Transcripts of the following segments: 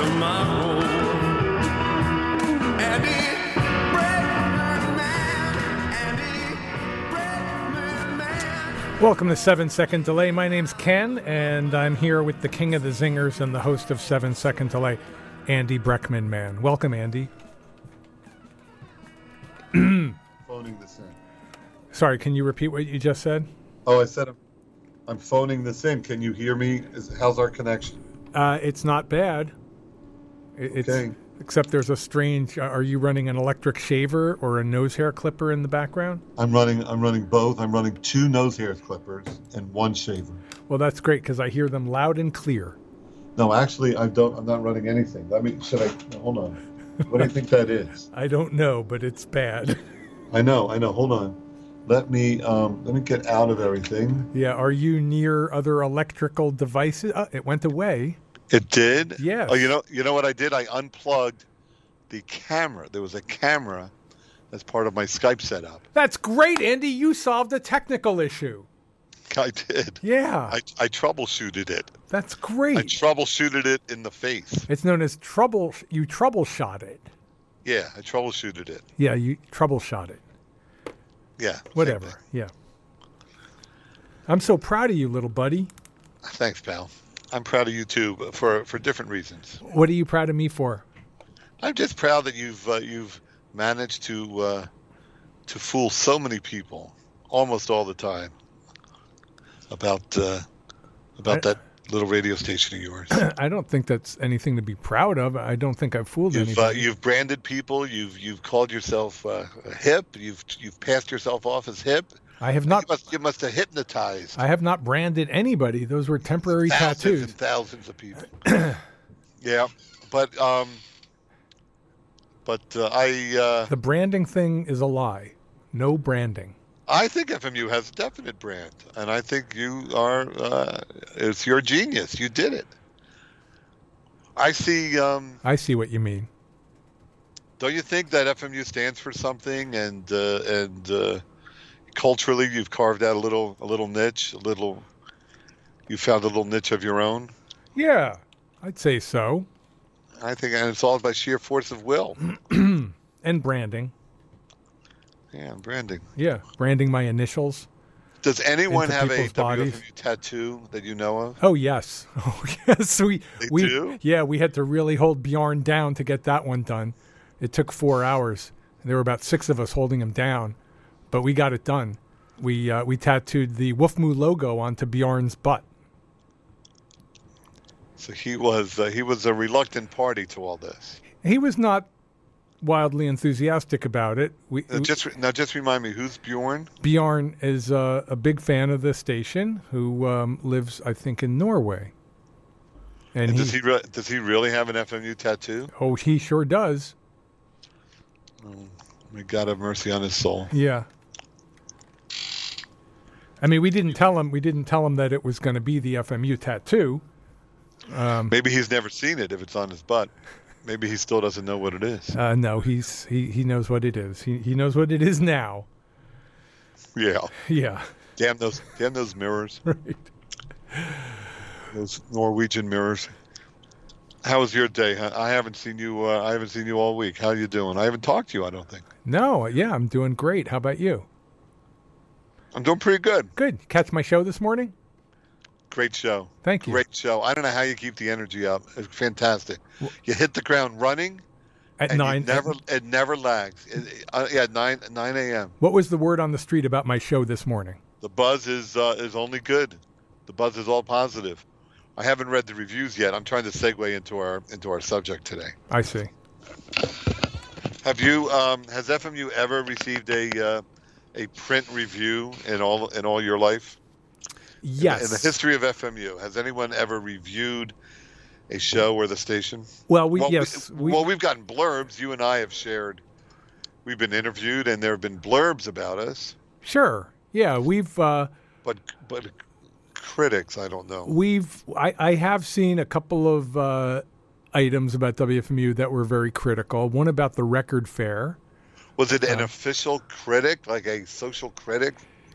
tomorrow. Andy Breckman Man. Welcome to 7 Second Delay. My name's Ken, and I'm here with the king of the zingers and the host of 7 Second Delay, Andy Breckman Man. Welcome, Andy. Phoning this in. Sorry, can you repeat what you just said? Oh, I said I'm phoning this in. Can you hear me? How's our connection? It's not bad. Okay. Except there's a strange. Are you running an electric shaver or a nose hair clipper in the background? I'm running both. I'm running 2 nose hair clippers and 1 shaver. Well, that's great because I hear them loud and clear. No, actually, I'm not running anything. Hold on. What do you think that is? I don't know, but it's bad. I know. Hold on. Let me get out of everything. Yeah. Are you near other electrical devices? It went away. It did? Yes. Oh, you know what I did? I unplugged the camera. There was a camera as part of my Skype setup. That's great, Andy. You solved a technical issue. I did. Yeah. I troubleshooted it. That's great. I troubleshooted it in the face. It's known as trouble. You troubleshot it. Yeah, I troubleshooted it. Yeah, you troubleshot it. Yeah. Whatever. Yeah. I'm so proud of you, little buddy. Thanks, pal. I'm proud of you too, but for different reasons. What are you proud of me for? I'm just proud that you've managed to fool so many people almost all the time about that little radio station of yours. I don't think that's anything to be proud of. I don't think I've fooled anybody. You've branded people. You've called yourself hip. You've passed yourself off as hip. I have not. You must have hypnotized. I have not branded anybody. Those were temporary tattoos. And thousands of people. Yeah, but the branding thing is a lie. No branding. I think FMU has a definite brand, and I think you are. It's your genius. You did it. I see. I see what you mean. Don't you think that FMU stands for something, and culturally you've carved out a little niche, you found a little niche of your own? Yeah, I'd say so. I think, and it's all by sheer force of will. And branding. Yeah, branding. Yeah, branding my initials. Does anyone have a bodies. WFMU tattoo that you know of? Oh, yes. Oh, yes. They do? Yeah, we had to really hold Bjorn down to get that one done. It took 4 hours. There were about 6 of us holding him down, but we got it done. We tattooed the Wolfmoo logo onto Bjorn's butt. So he was a reluctant party to all this. He was not wildly enthusiastic about it. Just remind me, who's Bjorn? Bjorn is a big fan of the station who lives, I think, in Norway. And does he really have an FMU tattoo? Oh, he sure does. Oh, may God have mercy on his soul. Yeah. I mean, we didn't tell him that it was going to be the FMU tattoo. Maybe he's never seen it if it's on his butt. Maybe he still doesn't know what it is. No, he knows what it is. He knows what it is now. Yeah. Yeah. Damn those mirrors. Right. Those Norwegian mirrors. How was your day? I haven't seen you. I haven't seen you all week. How are you doing? I haven't talked to you, I don't think. No. Yeah, I'm doing great. How about you? I'm doing pretty good. Good. Catch my show this morning? Great show. Thank you. Great show. I don't know how you keep the energy up. It's fantastic. You hit the ground running. At 9. It never lags. 9 a.m. What was the word on the street about my show this morning? The buzz is only good. The buzz is all positive. I haven't read the reviews yet. I'm trying to segue into our subject today. I see. Have you? Has FMU ever received a print review in all your life? Yes. In the history of FMU, has anyone ever reviewed a show or the station? Well, we've gotten blurbs. You and I have shared. We've been interviewed, and there have been blurbs about us. Sure. Yeah, we've. But critics, I don't know. I have seen a couple of items about WFMU that were very critical. One about the record fair. Was it an official critic, like a social critic?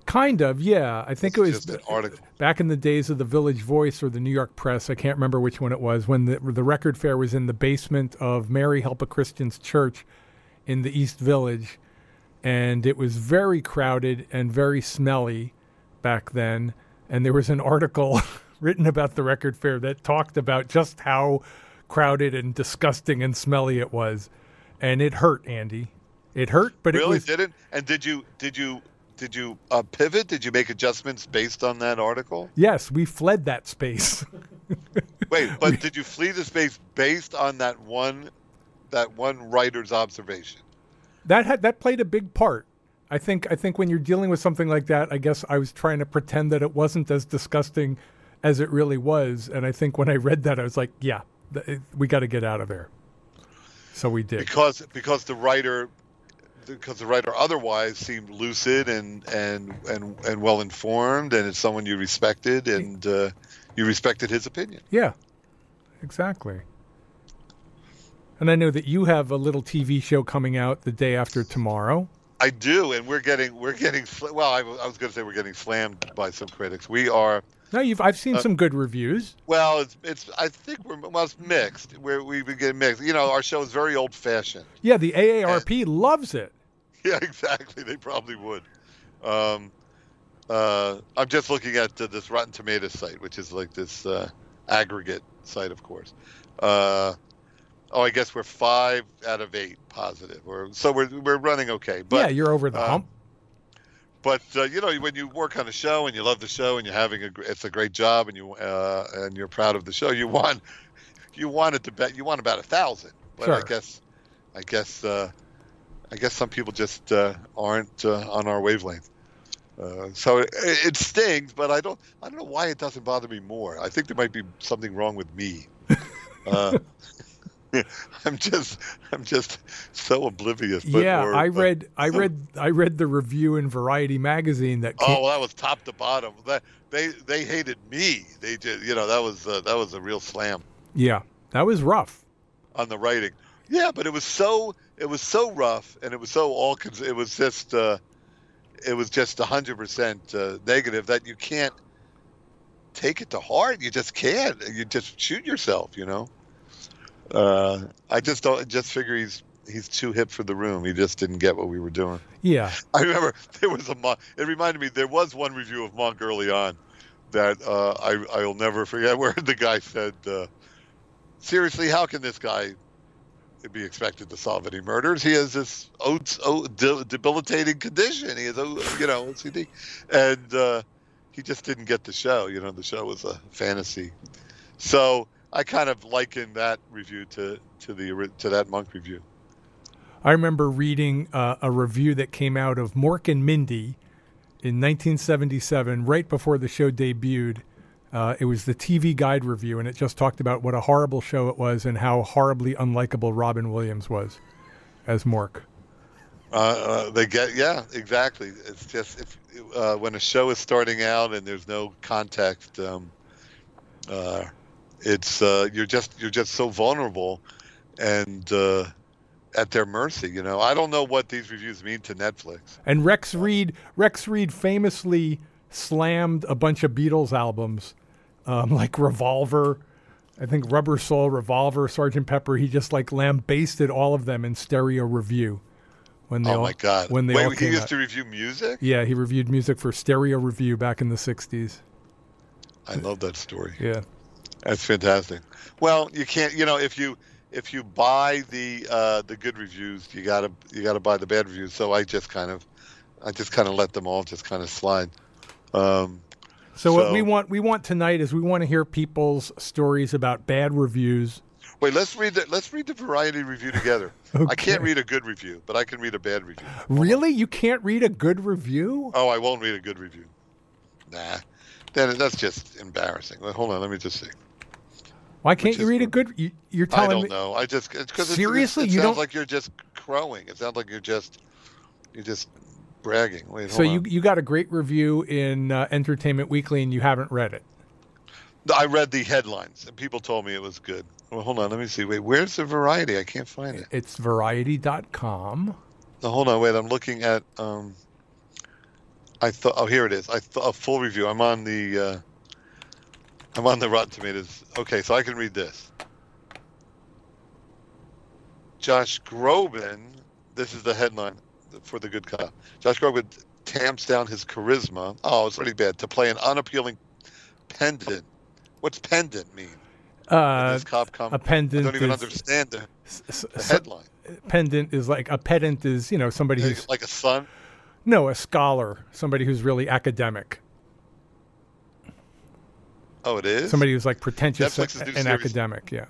Kind of, yeah. I think it was just an article. back in the days of the Village Voice or the New York Press. I can't remember which one it was, when the record fair was in the basement of Mary Help of Christians Church in the East Village. And it was very crowded and very smelly back then. And there was an article written about the record fair that talked about just how crowded and disgusting and smelly it was. And it hurt, Andy. It hurt, but Really? it was... Didn't? And did you pivot? Did you make adjustments based on that article? Yes, we fled that space. Wait, but did you flee the space based on that one writer's observation? That played a big part. I think when you're dealing with something like that, I guess I was trying to pretend that it wasn't as disgusting as it really was. And I think when I read that, I was like, yeah, we got to get out of there. So we did. Because the writer otherwise seemed lucid and well informed, and it's someone you respected, and you respected his opinion. Yeah, exactly. And I know that you have a little TV show coming out the day after tomorrow. I do, and we're getting. Well, I was going to say we're getting slammed by some critics. We are. No, I've seen some good reviews. Well, it's. I think it's mixed. We've been getting mixed. You know, our show is very old fashioned. Yeah, the AARP loves it. Yeah, exactly. They probably would. I'm just looking at this Rotten Tomatoes site, which is like this aggregate site, of course. I guess we're 5 out of 8 positive. We're running okay. But, yeah, you're over the hump. But you know, when you work on a show and you love the show and you're having it's a great job and you're proud of the show, you want it to bet. You want about 1,000. But sure. I guess some people just aren't on our wavelength. So it stings, but I don't know why it doesn't bother me more. I think there might be something wrong with me. I'm just so oblivious. But, yeah, I read the review in Variety magazine that came... Oh, well, that was top to bottom. They hated me. They did. You know, that was a real slam. Yeah, that was rough on the writing. Yeah, but it was so rough, and it was so it was just 100% negative that you can't take it to heart. You just can't. You just shoot yourself. You know. I just figure he's too hip for the room. He just didn't get what we were doing. Yeah. I remember it reminded me, there was one review of Monk early on that I'll never forget, where the guy said, seriously, how can this guy be expected to solve any murders? He has this debilitating condition. He has OCD. And he just didn't get the show. You know, the show was a fantasy. So I kind of liken that review to that Monk review. I remember reading a review that came out of Mork and Mindy in 1977, right before the show debuted. It was the TV Guide review, and it just talked about what a horrible show it was and how horribly unlikable Robin Williams was as Mork. Yeah, exactly. It's just when a show is starting out and there's no context, it's you're just so vulnerable and at their mercy. You know, I don't know what these reviews mean to Netflix. And Rex Reed famously slammed a bunch of Beatles albums, like Revolver, I think Rubber Soul, Revolver, Sgt. Pepper. He just like lambasted all of them in stereo review. My God! When he used to review music? Yeah, he reviewed music for Stereo Review back in the 60s. I love that story. Yeah. That's fantastic. Well, you can't, you know, if you buy the good reviews, you gotta buy the bad reviews. So I just kind of let them all just kind of slide. So what we want tonight is we want to hear people's stories about bad reviews. Wait, let's read the Variety review together. Okay. I can't read a good review, but I can read a bad review. Really? You can't read a good review? Oh, I won't read a good review. Nah. That's just embarrassing. Hold on, let me just see. Why can't you read a good? You're telling me. I don't know. Because seriously, it sounds like you're just crowing. It sounds like you're just bragging. Wait, so you got a great review in Entertainment Weekly and you haven't read it? I read the headlines and people told me it was good. Well, hold on. Let me see. Wait, where's the Variety? I can't find it. It's Variety.com. No, hold on. Wait, I'm looking at. I thought. Oh, here it is. A full review. I'm on the Rotten Tomatoes. Okay, so I can read this. Josh Groban. This is the headline for The Good Cop. Josh Groban tamps down his charisma. Oh, it's really bad to play an unappealing pendant. What's pendant mean? This cop a pendant. I don't even is, understand the headline. Pendant is like a pedant is somebody who's like a son. No, a scholar, somebody who's really academic. Oh, it is? Somebody who's like pretentious and series, academic, yeah.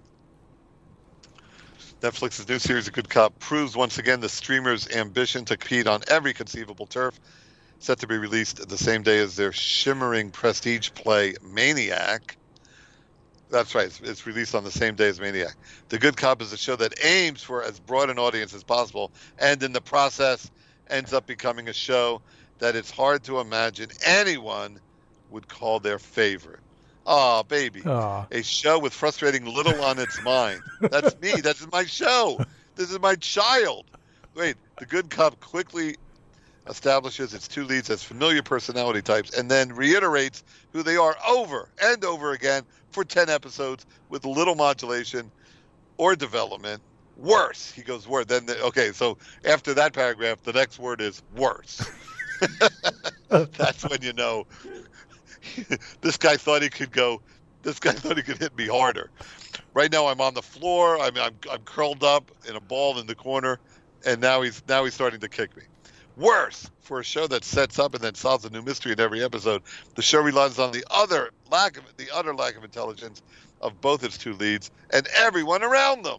Netflix's new series, The Good Cop, proves once again the streamer's ambition to compete on every conceivable turf. Set to be released the same day as their shimmering prestige play, Maniac. That's right. It's released on the same day as Maniac. The Good Cop is a show that aims for as broad an audience as possible, and in the process ends up becoming a show that it's hard to imagine anyone would call their favorite. Oh, baby. Aw. A show with frustrating little on its mind. That's me. That's my show. This is my child. Wait, The Good Cop quickly establishes its two leads as familiar personality types and then reiterates who they are over and over again for 10 episodes with little modulation or development. Worse. He goes worse. Okay, so after that paragraph, the next word is worse. That's when you know this guy thought he could go. This guy thought he could hit me harder. Right now, I'm on the floor. I'm curled up in a ball in the corner, and now he's starting to kick me. Worse, for a show that sets up and then solves a new mystery in every episode, the show relies on the utter lack of intelligence of both its two leads and everyone around them.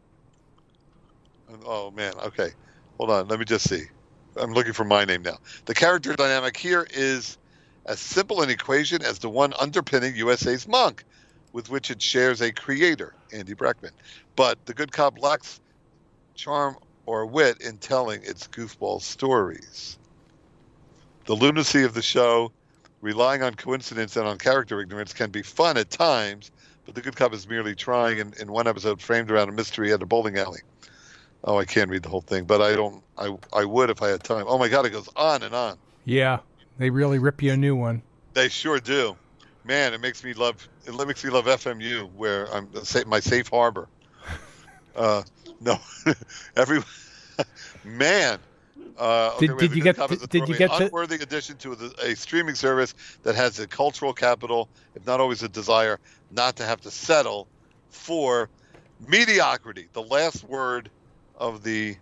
Oh man, okay, hold on. Let me just see. I'm looking for my name now. The character dynamic here is as simple an equation as the one underpinning USA's Monk, with which it shares a creator, Andy Breckman. But The Good Cop lacks charm or wit in telling its goofball stories. The lunacy of the show, relying on coincidence and on character ignorance, can be fun at times, but The Good Cop is merely trying in one episode framed around a mystery at a bowling alley. Oh, I can't read the whole thing, but I would if I had time. Oh my God, it goes on and on. Yeah, they really rip you a new one. They sure do. Man, it makes me love FMU, where I'm my safe harbor. No, man. Did you get to unworthy addition to a streaming service that has a cultural capital, if not always a desire, not to have to settle for mediocrity. The last word of the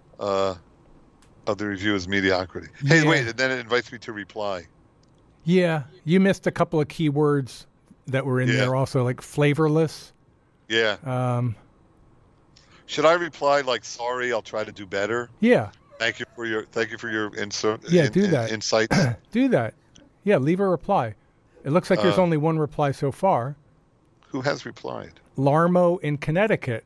review is mediocrity. Hey, Yeah. wait, and then it invites me to reply. Yeah, you missed a couple of key words that were in Yeah. there also, like flavorless. Yeah. Should I reply like, sorry, I'll try to do better? Yeah, Thank you for your insert. Yeah, do that. Insights. do that. Yeah, leave a reply. It looks like there's only one reply so far. Who has replied? Larmo in Connecticut.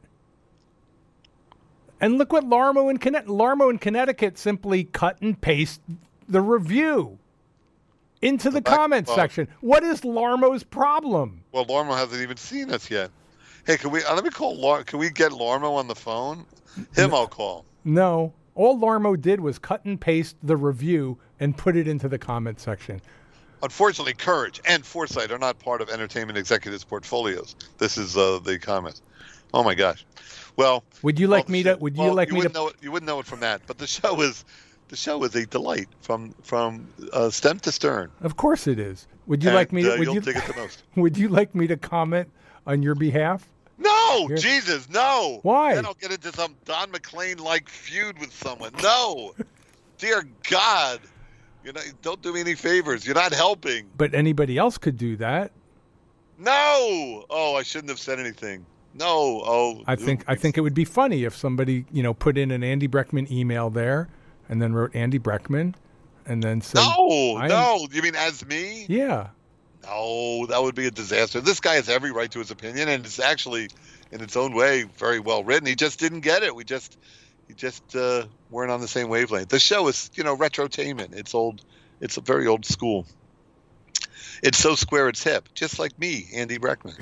And look what Larmo in Connecticut simply cut and paste the review into the comment section. What is Larmo's problem? Well, Larmo hasn't even seen us yet. Hey, can we? Let me call. Can we get Larmo on the phone? I'll call. No. All Larmo did was cut and paste the review and put it into the comment section. Unfortunately, courage and foresight are not part of entertainment executives' portfolios. This is the comment. Oh my gosh. Well, Would you like me to? Would you like me to? Know it, you wouldn't know it from that, but the show is a delight from stem to stern. Of course it is. Would you like me to? Would You'll you? dig it the most. Would you like me to comment on your behalf? No, Here. Jesus, no. Why? Then I'll get into some Don McLean-like feud with someone. No, dear God, don't do me any favors. You're not helping. But anybody else could do that. No. Oh, I shouldn't have said anything. No. Oh, I think it would be funny if somebody put in an Andy Breckman email there, and then wrote Andy Breckman, and then said No. You mean as me? Yeah. No, that would be a disaster. This guy has every right to his opinion, and it's actually, in its own way, very well written. He just didn't get it. We just weren't on the same wavelength. The show is, retrotainment. It's old. It's a very old school. It's so square it's hip, just like me, Andy Breckman.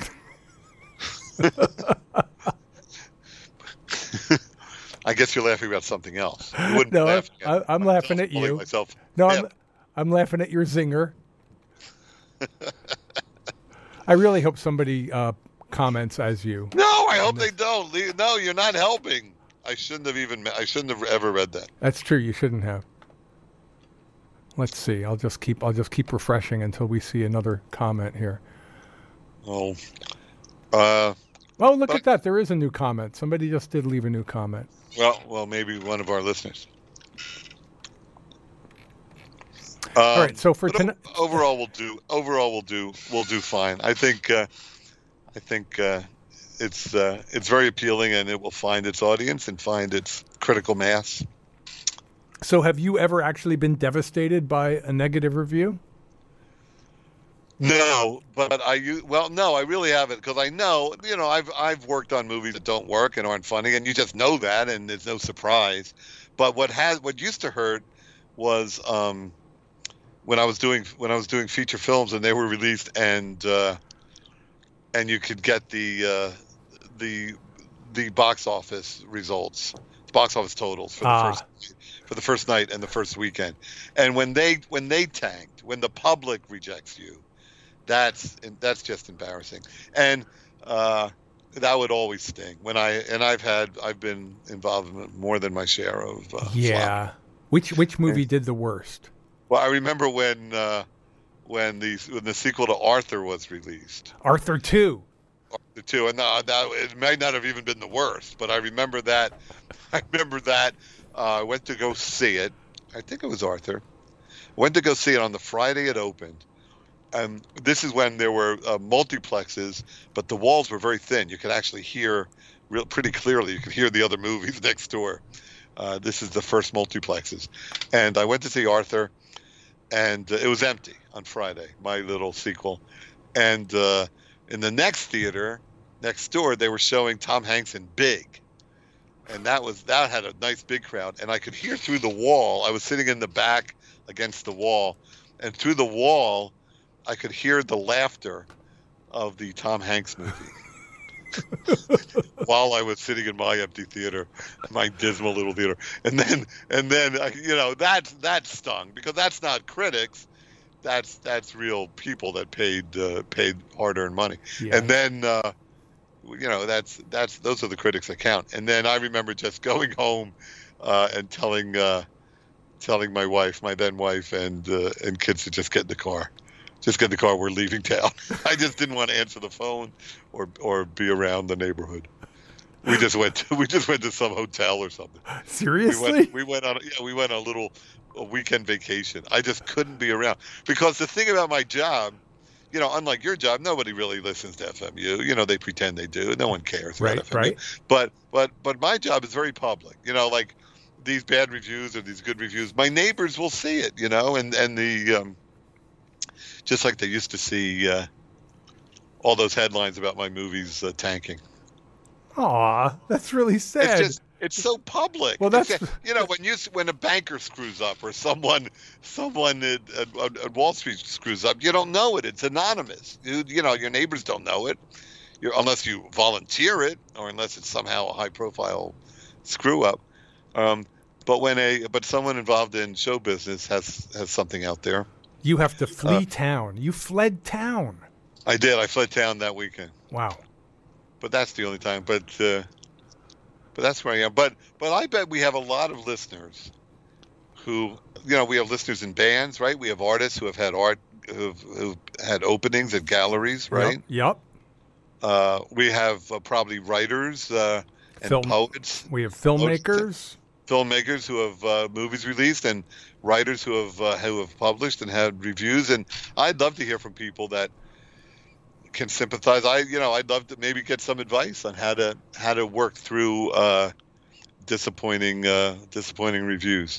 I guess you're laughing about something else. You wouldn't No, laugh I'm laughing at calling you. Myself No, hip. I'm laughing at your zinger. I really hope somebody comments as you. No, I hope they don't. No, you're not helping. I shouldn't have ever read that. That's true. You shouldn't have. Let's see. I'll just keep refreshing until we see another comment here. Oh. Oh, look at that. There is a new comment. Somebody just did leave a new comment. Well, maybe one of our listeners. All right. So for tonight, overall, we'll do fine. I think it's very appealing, and it will find its audience and find its critical mass. so have you ever actually been devastated by a negative review? No, but no, I really haven't, because I know, I've worked on movies that don't work and aren't funny, and you just know that, and it's no surprise. But what used to hurt was when I was doing feature films and they were released, and you could get the box office results, box office totals for the first night and the first weekend, and when they tanked, when the public rejects you. That's just embarrassing, and that would always sting. I've been involved in more than my share of. Flop. Which movie did the worst? Well, I remember when the sequel to Arthur was released. Arthur 2. Arthur 2, and that it might not have even been the worst, but I remember that. I went to go see it. I think it was Arthur. Went to go see it on the Friday it opened. And this is when there were multiplexes, but the walls were very thin. You could actually hear pretty clearly. You could hear the other movies next door. This is the first multiplexes. And I went to see Arthur, and it was empty on Friday, my little sequel. And in the next theater, next door, they were showing Tom Hanks in Big. And that had a nice big crowd. And I could hear through the wall. I was sitting in the back against the wall. And through the wall, I could hear the laughter of the Tom Hanks movie while I was sitting in my empty theater, my dismal little theater. And then that stung, because that's not critics, that's real people that paid hard-earned money. Yeah. And then those are the critics that count. And then I remember just going home and telling my wife, my then wife, and kids to just get in the car. Just get in the car. We're leaving town. I just didn't want to answer the phone or be around the neighborhood. We just went to some hotel or something. Seriously? We went on a weekend vacation. I just couldn't be around, because the thing about my job, unlike your job, nobody really listens to FMU. They pretend they do. No one cares about FMU. Right. But my job is very public. Like these bad reviews or these good reviews, my neighbors will see it. And the just like they used to see all those headlines about my movies tanking. Aw, that's really sad. It's so public. Well, that's when a banker screws up or someone at Wall Street screws up, you don't know it. It's anonymous. Your neighbors don't know it, unless you volunteer it or unless it's somehow a high profile screw up. But someone involved in show business has something out there. You have to flee town. You fled town. I did. I fled town that weekend. Wow. But that's the only time. But that's where I am. But I bet we have a lot of listeners who, we have listeners in bands, right? We have artists who have had who've had openings at galleries, right? Yep. We have probably writers and poets. We have filmmakers. Filmmakers who have movies released, and writers who have published and had reviews. And I'd love to hear from people that can sympathize. I'd love to maybe get some advice on how to work through disappointing reviews.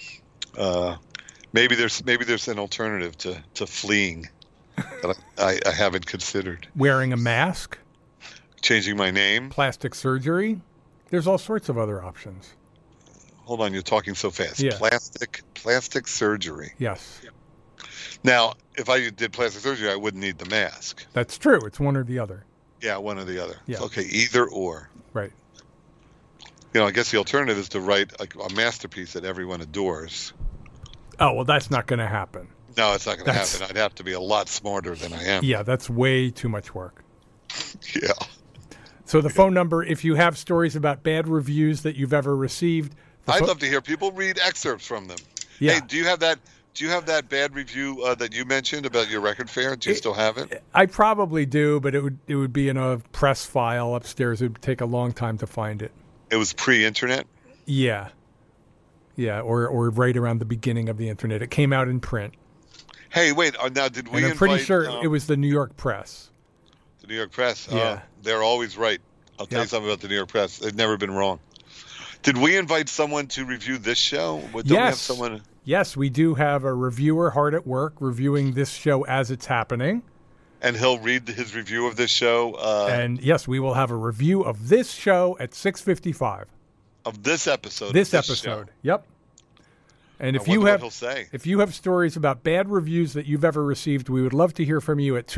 Maybe there's an alternative to fleeing that I haven't considered. Wearing a mask, changing my name, plastic surgery. There's all sorts of other options. Hold on, you're talking so fast. Yeah. Plastic surgery. Yes. Now, if I did plastic surgery, I wouldn't need the mask. That's true. It's one or the other. Yeah, one or the other. Yeah. Okay, either or. Right. I guess the alternative is to write a masterpiece that everyone adores. Oh, well, that's not going to happen. No, it's not going to That's- happen. I'd have to be a lot smarter than I am. Yeah, that's way too much work. Yeah. So the phone number, if you have stories about bad reviews that you've ever received, I'd love to hear people read excerpts from them. Yeah. Hey, do you have that bad review that you mentioned about your record fair? Do you still have it? I probably do, but it would be in a press file upstairs. It would take a long time to find it. It was pre-internet. Yeah. Yeah, or right around the beginning of the internet. It came out in print. Hey, wait. Now, did we And I'm invite pretty sure it was the New York Press. the New York Press? Yeah. They're always right. I'll tell you Yep. something about the New York Press. They've never been wrong. Did we invite someone to review this show? Don't we have Yes. someone? Yes, we do have a reviewer hard at work reviewing this show as it's happening. And he'll read his review of this show. And yes, we will have a review of this show at 6:55. Of this episode. This of episode. Show. Yep. And I if you wonder what have he'll say. if you have stories about bad reviews that you've ever received, we would love to hear from you at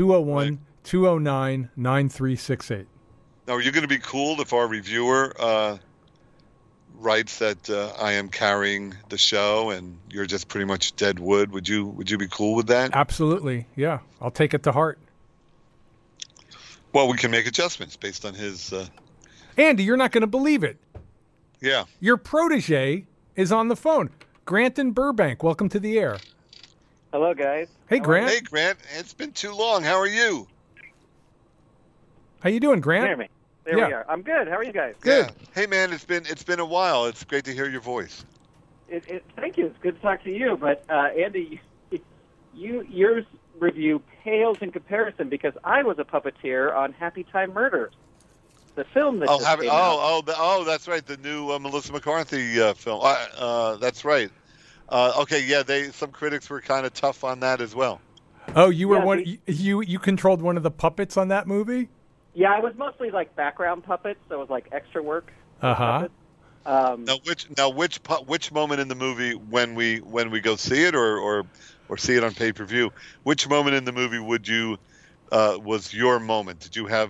201-209-9368. Now, are you going to be cool if our reviewer writes that I am carrying the show and you're just pretty much dead wood? Would you be cool with that? Absolutely. Yeah. I'll take it to heart. Well, we can make adjustments based on his. Andy, you're not going to believe it. Yeah. Your protege is on the phone. Grant in Burbank, welcome to the air. Hello, guys. Hey, Grant. Hey, Grant. It's been too long. How are you? How you doing, Can Grant? you hear me? There Yeah. we are. I'm good. How are you guys? Good. Yeah. Hey, man. It's been a while. It's great to hear your voice. Thank you. It's good to talk to you. But Andy, your review pales in comparison because I was a puppeteer on Happy Time Murders, the film that just came out. That's right. The new Melissa McCarthy film. That's right. Okay, yeah. Some critics were kind of tough on that as well. Oh, you were Yeah, one. You controlled one of the puppets on that movie. Yeah, I was mostly like background puppets, so it was like extra work. Uh-huh. Puppets. Which moment in the movie when we go see it or see it on pay-per-view? Which moment in the movie was your moment? Did you have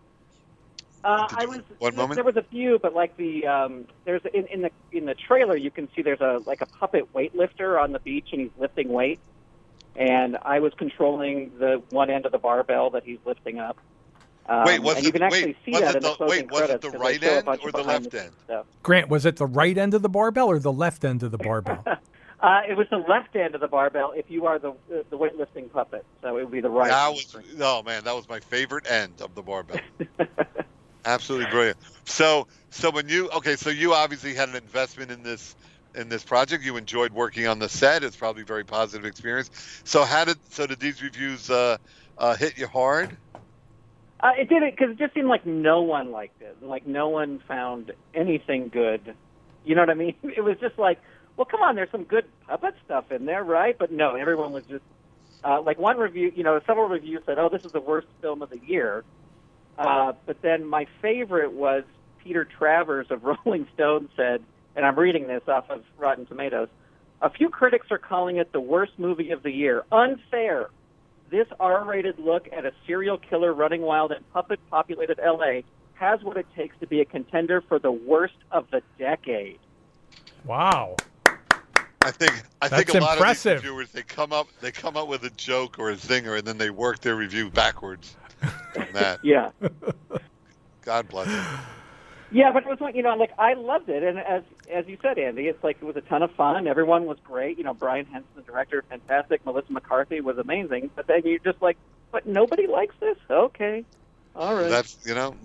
I was one moment? There was a few, but like there's in the trailer you can see there's a puppet weightlifter on the beach and he's lifting weight, and I was controlling the one end of the barbell that he's lifting up. And you can actually see that in the closing was it credits the 'cause right they show a end bunch or of the behind left scenes end? stuff. Grant, was it the right end of the barbell or the left end of the barbell? It was the left end of the barbell if you are the weightlifting puppet, so it would be the right. That was my favorite end of the barbell. Absolutely brilliant. So you obviously had an investment in this project. You enjoyed working on the set. It's probably a very positive experience. So did these reviews hit you hard? It didn't, because it just seemed like no one liked it. Like no one found anything good. You know what I mean? It was just like, well, come on, there's some good puppet stuff in there, right? But no, everyone was just like one review. Several reviews said, "Oh, this is the worst film of the year." But then my favorite was Peter Travers of Rolling Stone said, and I'm reading this off of Rotten Tomatoes, a few critics are calling it the worst movie of the year. Unfair. This R-rated look at a serial killer running wild in puppet-populated L.A. has what it takes to be a contender for the worst of the decade. Wow. I think That's a lot impressive. of these reviewers they come up with a joke or a zinger and then they work their review backwards from that. Yeah. God bless them. Yeah, but it was like I loved it, and as you said, Andy, it's like it was a ton of fun. Everyone was great. Brian Henson, the director, fantastic. Melissa McCarthy was amazing. But then you're just like, but nobody likes this. Okay, all right. That's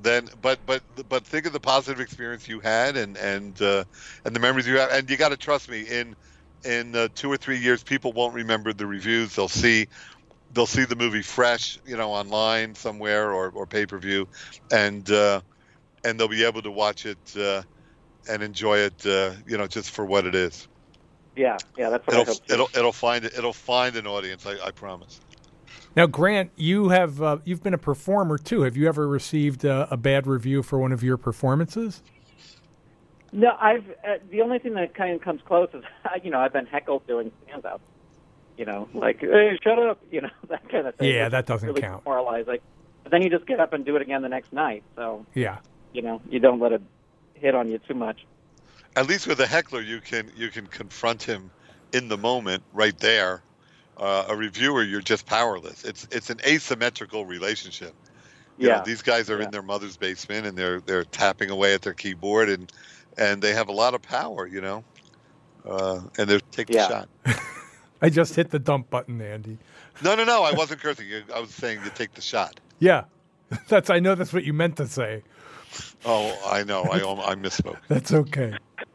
but think of the positive experience you had and the memories you have, and you got to trust me. In 2 or 3 years, people won't remember the reviews. They'll see the movie fresh, online somewhere or pay-per-view, and they'll be able to watch it and enjoy it, just for what it is. Yeah, that's what I hope. It'll find an audience. I promise. Now, Grant, you've been a performer too. Have you ever received a bad review for one of your performances? No, I've the only thing that kind of comes close is I've been heckled doing stand-up. Like, hey, shut up, that kind of thing. Yeah, which that is doesn't really count. demoralizing. But then you just get up and do it again the next night. So Yeah. you don't let it hit on you too much. At least with a heckler, you can confront him in the moment, right there, a reviewer, you're just powerless. It's an asymmetrical relationship. You know, these guys are in their mother's basement and they're tapping away at their keyboard and they have a lot of power, you know. And they take the shot. I just hit the dump button, Andy. No, I wasn't cursing. I was saying you take the shot. Yeah, I know that's what you meant to say. Oh, I know. I misspoke. That's okay.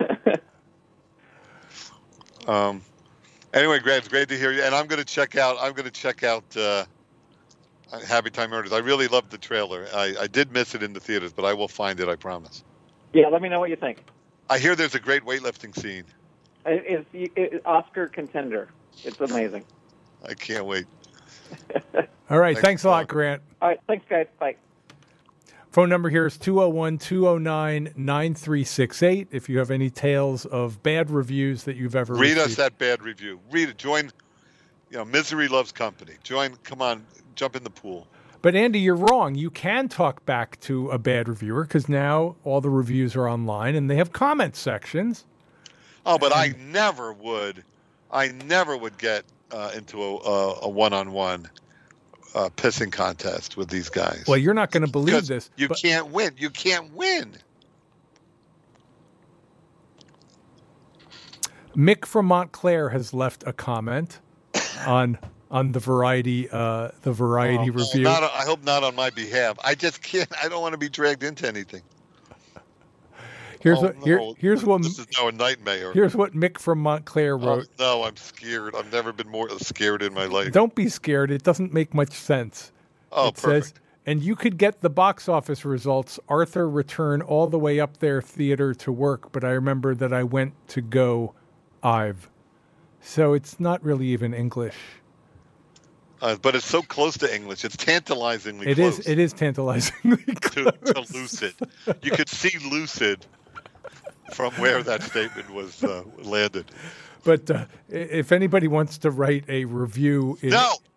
Anyway, Greg, it's great to hear you. And I'm going to check out. Happy Time Murders. I really loved the trailer. I did miss it in the theaters, but I will find it. I promise. Yeah, let me know what you think. I hear there's a great weightlifting scene. It's Oscar contender. It's amazing. I can't wait. All right. Thanks a lot, Grant. All right. Thanks, guys. Bye. Phone number here is 201-209-9368. If you have any tales of bad reviews that you've ever read received. us that bad review. Read it. Join. You know, misery loves company. Join. Come on, jump in the pool. But Andy, you're wrong. You can talk back to a bad reviewer because now all the reviews are online and they have comment sections. Oh, but I never would get into a one-on-one pissing contest with these guys. Well, you're not going to believe this. You can't win. You can't win. Mick from Montclair has left a comment on the Variety review. I hope not on my behalf. I just can't. I don't want to be dragged into anything. Here's this is now a nightmare. Here's what Mick from Montclair wrote. Oh, no, I'm scared. I've never been more scared in my life. Don't be scared. It doesn't make much sense. Oh, it perfect. says, and you could get the box office results. Arthur returned all the way up their theater to work, but I remember that I went to go Ive. So it's not really even English. But it's so close to English. It's tantalizingly close. It is tantalizingly close. To Lucid. You could see Lucid from where that statement was landed. But if anybody wants to write a review in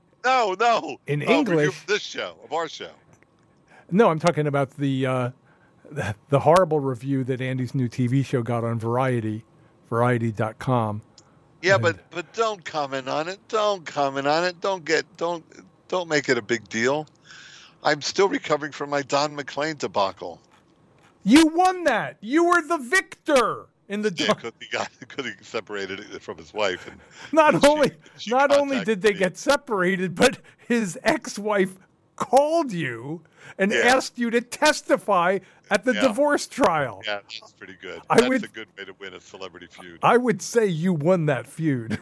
English, of our show. No, I'm talking about the horrible review that Andy's new TV show got on Variety.com. Yeah, but don't comment on it. Don't comment on it. Don't make it a big deal. I'm still recovering from my Don McLean debacle. You won that. You were the victor in the. Because he separated it from his wife. And not only did they get separated, but his ex-wife called you and asked you to testify at the divorce trial. Yeah, that's pretty good. That's a good way to win a celebrity feud. I would say you won that feud.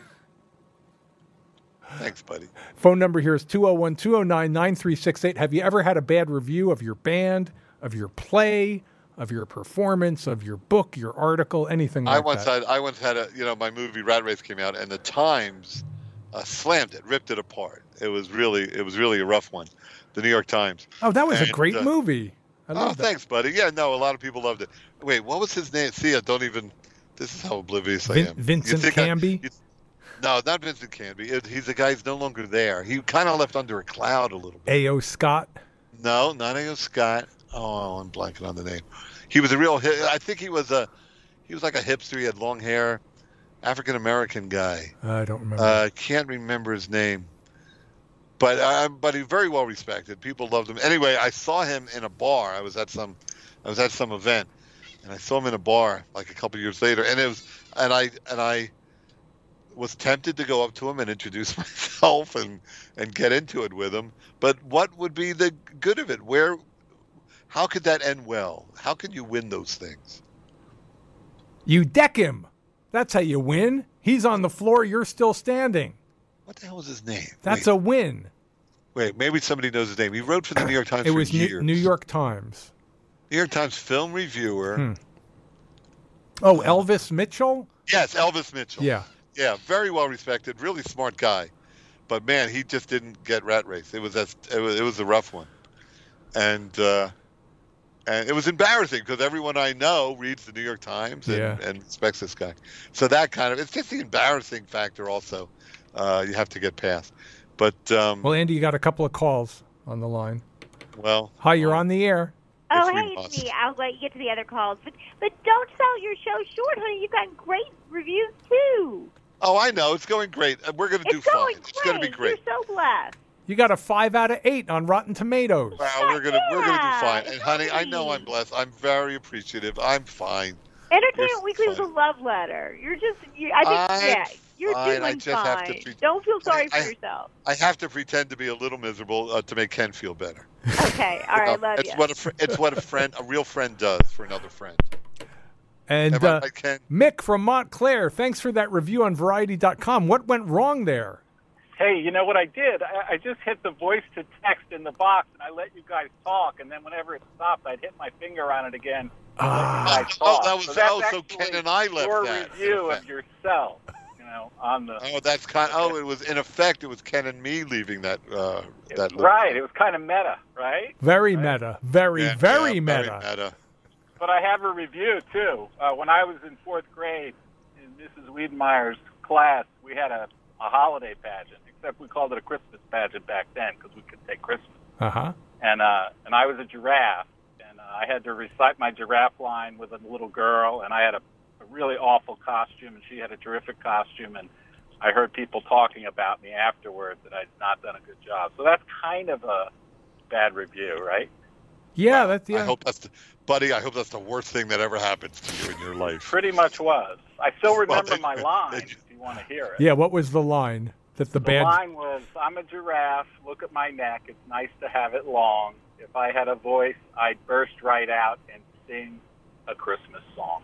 Thanks, buddy. Phone number here is 201-209-9368. Have you ever had a bad review of your band, of your play, of your performance, of your book, your article, anything like that? I once had my movie Rat Race came out, and the Times slammed it, ripped it apart. It was really a rough one. The New York Times. Oh, that was a great movie. I love that. Thanks, buddy. Yeah, no, a lot of people loved it. Wait, what was his name? See, this is how oblivious I am. Vincent Canby? No, not Vincent Canby. He's the guy who's no longer there. He kind of left under a cloud a little bit. A.O. Scott? No, not A.O. Scott. Oh, I'm blanking on the name. He was a real. I think he was like a hipster. He had long hair, African American guy. I don't remember. Can't remember his name. But he's very well respected. People loved him. Anyway, I saw him in a bar. I was at some event, and I saw him in a bar like a couple years later. And I was tempted to go up to him and introduce myself and get into it with him. But what would be the good of it? How could that end well? How can you win those things? You deck him. That's how you win. He's on the floor. You're still standing. What the hell was his name? That's a win. Wait, maybe somebody knows his name. He wrote for the New York Times for years. It was New York Times. New York Times film reviewer. Oh, Elvis Mitchell? Yes, Elvis Mitchell. Yeah. Yeah, very well respected, really smart guy. But man, he just didn't get Rat Race. It was a rough one. And it was embarrassing because everyone I know reads the New York Times and respects this guy. So it's just the embarrassing factor also. You have to get past. But well, Andy, you got a couple of calls on the line. Well, hi, you're on the air. Oh, hey, it's me. I'll let you get to the other calls, but don't sell your show short, honey. You've got great reviews too. Oh, I know. It's going great. We're going to do It's going fine. great. It's going to be great. You're so blessed. You got a 5 out of 8 on Rotten Tomatoes. Wow, we're gonna do fine. And it's honey, I know great. I'm blessed. I'm very appreciative. I'm fine. Entertainment You're Weekly was a fine. love letter. You're just, I think, you're fine. doing I just have to fine. Don't feel sorry for I- yourself. I have to pretend to be a little miserable to make Ken feel better. Okay, all right, love it's you. it's what a real friend does for another friend. And Am I right, Ken? Mick from Montclair, thanks for that review on Variety.com. What went wrong there? Hey, you know what I did? I just hit the voice to text in the box, and I let you guys talk. And then whenever it stopped, I'd hit my finger on it again. And let you guys talk. that was so that's so actually Ken and I left your that. review of yourself. On the Oh, that's kind. Oh, it was in effect. It was Ken and me leaving that. That right. It was kind of meta, right? Very meta. Very Yeah, very yeah, meta. Very meta. But I have a review too. When I was in 4th grade in Mrs. Wiedemeyer's class, we had a holiday pageant. Except we called it a Christmas pageant back then because we could say Christmas. Uh-huh. And I was a giraffe, and I had to recite my giraffe line with a little girl, and I had a really awful costume, and she had a terrific costume, and I heard people talking about me afterwards that I'd not done a good job. So that's kind of a bad review, right? Yeah, Wow. yeah. I hope that's buddy. I hope that's the worst thing that ever happens to you in your life. Pretty much was. I still remember Well, my line, if you want to hear it. Yeah, what was the line? That the The bad line was, I'm a giraffe, look at my neck, it's nice to have it long. If I had a voice, I'd burst right out and sing a Christmas song.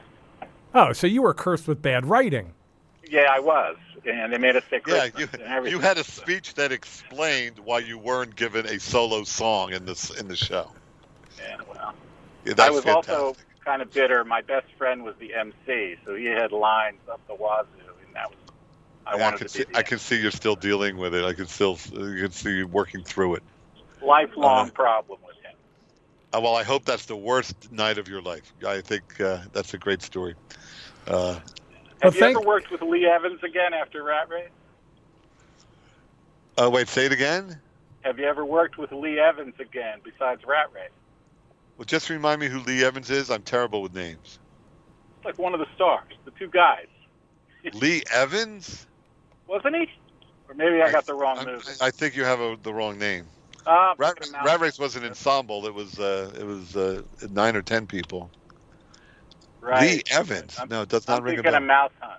Oh, so you were cursed with bad writing. Yeah, I was. And they made us say Yeah, Christmas and everything. you had a speech that explained why you weren't given a solo song in the show. Yeah, well. Yeah, I that's was fantastic. also kind of bitter. My best friend was the MC, so he had lines up the wazoo, and that was, I wanted to be the I can see you're still dealing with it. I can see you working through it. lifelong problem with him. Well, I hope that's the worst night of your life. I think that's a great story. Have you ever worked with Lee Evans again after Rat Race? Wait, say it again? Have you ever worked with Lee Evans again besides Rat Race? Well, just remind me who Lee Evans is. I'm terrible with names. It's like one of the stars, the two guys. Lee Evans? Wasn't he? Or maybe I got the wrong movie. I think you have the wrong name. Rat Race was an ensemble. It was 9 or 10 people. Right. Lee Evans. No, it does not ring a thinking bell. of Mouse Hunt.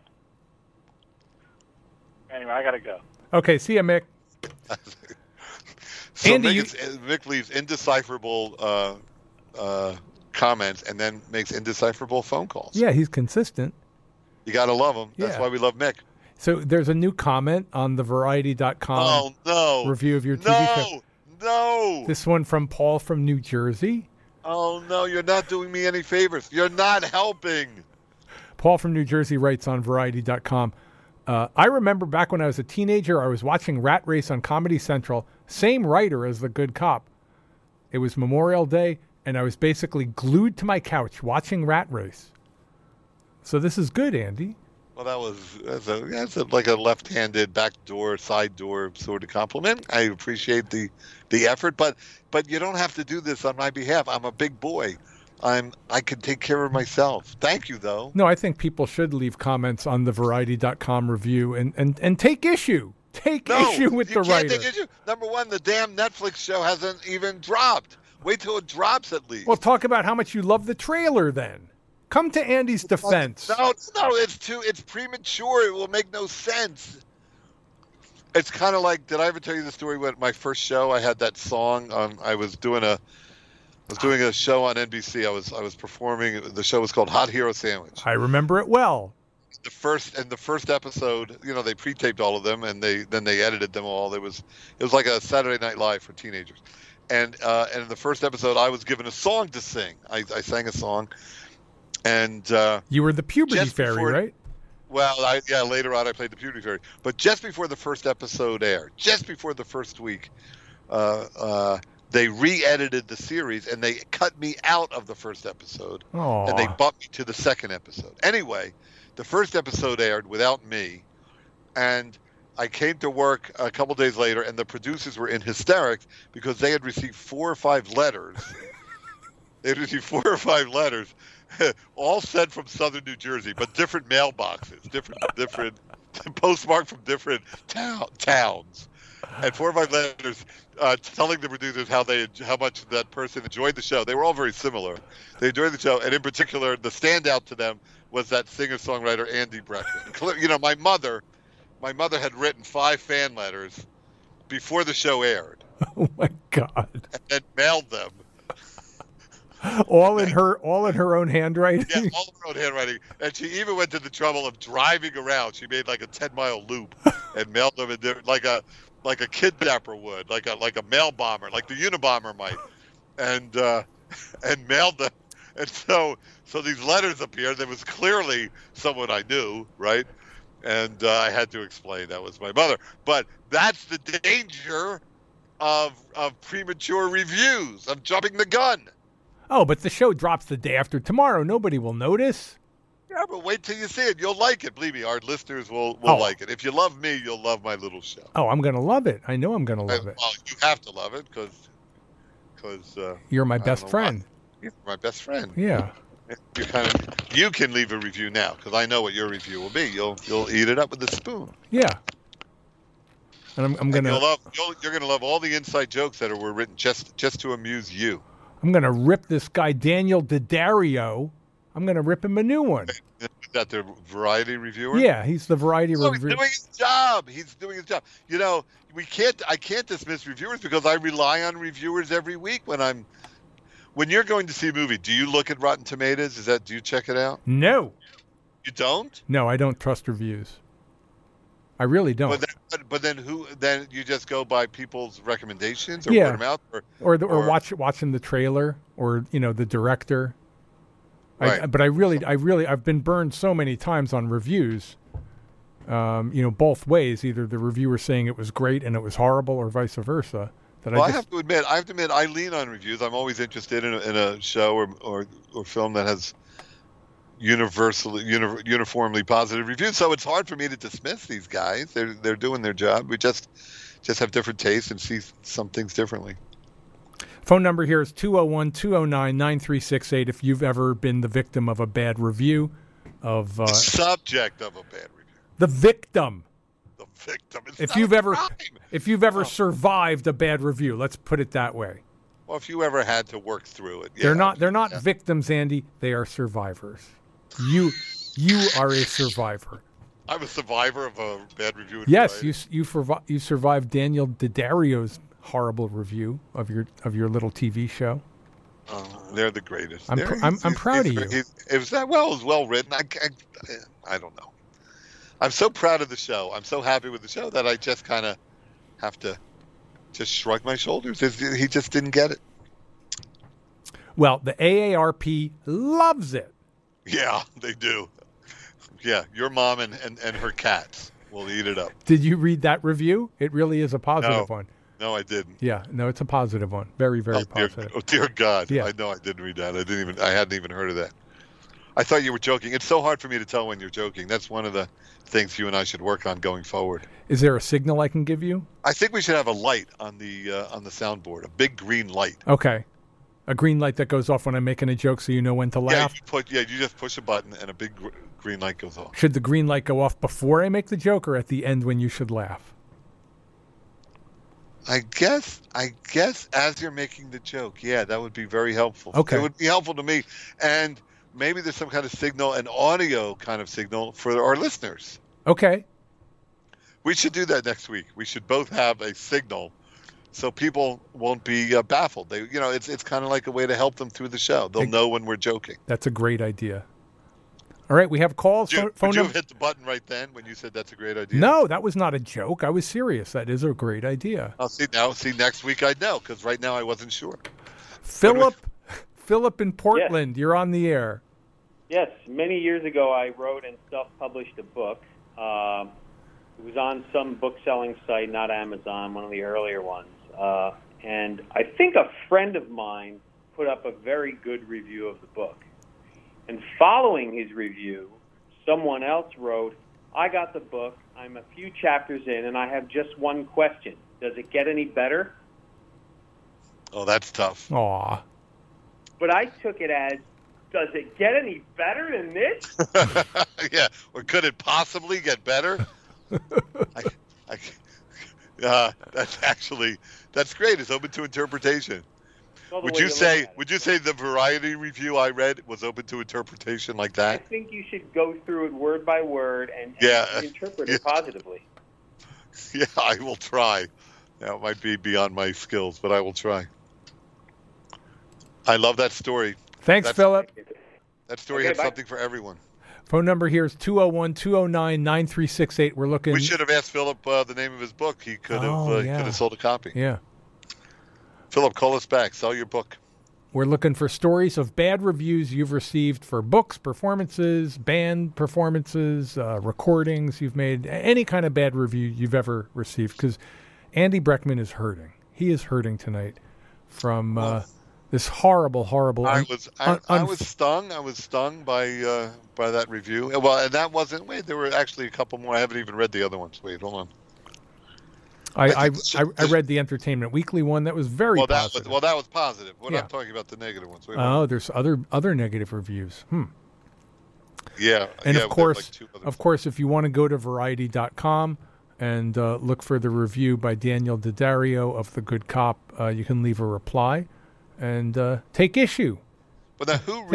Anyway, I got to go. Okay, see ya, Mick. So Andy, Mick leaves indecipherable comments and then makes indecipherable phone calls. Yeah, he's consistent. You got to love him. That's Yeah. why we love Mick. So there's a new comment on the Variety.com Oh, no. review of your TV show. No. This one from Paul from New Jersey. Oh, no. You're not doing me any favors. You're not helping. Paul from New Jersey writes on Variety.com, I remember back when I was a teenager, I was watching Rat Race on Comedy Central, same writer as The Good Cop. It was Memorial Day, and I was basically glued to my couch watching Rat Race. So this is good, Andy. Well, that's like a left-handed backdoor, side door sort of compliment. I appreciate the effort, but you don't have to do this on my behalf. I'm a big boy. I can take care of myself. Thank you, though. No, I think people should leave comments on the Variety.com review and take issue. Take issue with the writer. Take issue. Number one, the damn Netflix show hasn't even dropped. Wait till it drops at least. Well, talk about how much you love the trailer then. Come to Andy's defense. No, it's premature. It will make no sense. It's kind of like, did I ever tell you the story when my first show, I had that song I was doing a show on NBC. I was performing. The show was called Hot Hero Sandwich. I remember it well. The first episode, they pre-taped all of them and then they edited them all. It was like a Saturday Night Live for teenagers. And in the first episode, I was given a song to sing. I sang a song. And you were the puberty fairy, right? Well, later on I played the puberty fairy. But just before the first episode aired, just before the first week, they re-edited the series and they cut me out of the first episode. Aww. And they bumped me to the second episode. Anyway, the first episode aired without me, and I came to work a couple days later, and the producers were in hysterics because they had received 4 or 5 letters. They had received 4 or 5 letters, all sent from southern New Jersey, but different mailboxes, different postmarked from different towns, and 4 or 5 letters telling the producers how much that person enjoyed the show. They were all very similar. They enjoyed the show, and in particular, the standout to them was that singer-songwriter Andy Breckman. You know, my mother had written 5 fan letters before the show aired. Oh my God! And then mailed them. All in her own handwriting. Yeah, all in her own handwriting. And she even went to the trouble of driving around. She made like a 10-mile loop and mailed them in there, like a kidnapper would, like a mail bomber, like the Unabomber might, and mailed them. And so these letters appeared. There was clearly someone I knew, right? And I had to explain that was my mother. But that's the danger of premature reviews, of jumping the gun. Oh, but the show drops the day after tomorrow. Nobody will notice. Yeah, but wait till you see it. You'll like it. Believe me, our listeners will Oh. like it. If you love me, you'll love my little show. Oh, I'm going to love it. I know I'm going to love it. Well, you have to love it because You're my I don't best know friend. why. You're my best friend. Yeah. You can leave a review now because I know what your review will be. You'll eat it up with a spoon. Yeah. And I'm going to You're gonna love all the inside jokes that were written just to amuse you. I'm going to rip this guy Daniel Daddario. I'm going to rip him a new one. Is that the Variety reviewer? Yeah, he's the Variety Oh, he's reviewer. doing his job. He's doing his job. You know, I can't dismiss reviewers because I rely on reviewers every week when you're going to see a movie. Do you look at Rotten Tomatoes? Do you check it out? No. You don't? No, I don't trust reviews. I really don't. But then then you just go by people's recommendations or Yeah. word of mouth or watching the trailer or the director. Right. But I've been burned so many times on reviews. Both ways, either the reviewer saying it was great and it was horrible, or vice versa. I have to admit, I lean on reviews. I'm always interested in a show or film that has uniformly positive reviews. So it's hard for me to dismiss these guys. They're doing their job. We just have different tastes and see some things differently. Phone number here is 201-209-9368 if you've ever been the victim of a bad review. The subject of a bad review. The victim. The victim. If you've ever survived a bad review, let's put it that way. Well, if you ever had to work through it. Yeah, They're not victims, Andy. They are survivors. You are a survivor. I'm a survivor of a bad review. Yes, you survived Daniel Daddario's horrible review of your little TV show. They're the greatest. I'm proud of you. It was well written. I don't know. I'm so proud of the show. I'm so happy with the show that I just kind of have to just shrug my shoulders. He just didn't get it. Well, the AARP loves it. Yeah, they do. Yeah, your mom and her cats will eat it up. Did you read that review? It really is a positive one. No, I didn't. Yeah, no, it's a positive one. Very, very positive. Dear God. Yeah. I know I didn't read that. I hadn't even heard of that. I thought you were joking. It's so hard for me to tell when you're joking. That's one of the things you and I should work on going forward. Is there a signal I can give you? I think we should have a light on the soundboard, a big green light. Okay. A green light that goes off when I'm making a joke so you know when to laugh? You just push a button and a big green light goes off. Should the green light go off before I make the joke or at the end when you should laugh? I guess as you're making the joke, yeah, that would be very helpful. Okay. It would be helpful to me. And maybe there's some kind of signal, an audio kind of signal for our listeners. Okay. We should do that next week. We should both have a signal so people won't be baffled. It's kind of like a way to help them through the show. They'll know when we're joking. That's a great idea. All right, we have calls. Would you have hit the button right then when you said that's a great idea? No, that was not a joke. I was serious. That is a great idea. I'll see next week I'd know because right now I wasn't sure. Philip in Portland, You're on the air. Yes, many years ago I wrote and self-published a book. It was on some book-selling site, not Amazon, one of the earlier ones. And I think a friend of mine put up a very good review of the book. And following his review, someone else wrote, I got the book, I'm a few chapters in, and I have just one question. Does it get any better? Oh, that's tough. Aw. But I took it as, does it get any better than this? Yeah, or could it possibly get better? That's great. It's open to interpretation. All the Would way you look say? at it. Would you say the Variety review I read was open to interpretation like I that? think you should go through it word by word and interpret it positively. Yeah, I will try. That might be beyond my skills, but I will try. I love that story. Thanks, Philip. That story Okay, had bye. something for everyone. Phone number here is 201-209-9368. We're looking. We should have asked Philip the name of his book. He could have yeah. could have sold a copy. Yeah. Philip, call us back. Sell your book. We're looking for stories of bad reviews you've received for books, performances, band performances, recordings you've made, any kind of bad review you've ever received. Because Andy Breckman is hurting. He is hurting tonight from this horrible. I was stung. I was stung by that review. Well, and that wasn't. Wait, there were actually a couple more. I haven't even read the other ones. Wait, hold on. I read the Entertainment Weekly one. That was very positive. That was positive. What Yeah. I'm talking about the negative ones. Wait, Oh, there's other negative reviews. Yeah. And yeah, of course, like two other- if you want to go to Variety.com and look for the review by Daniel Daddario of The Good Cop, you can leave a reply and take issue. But now who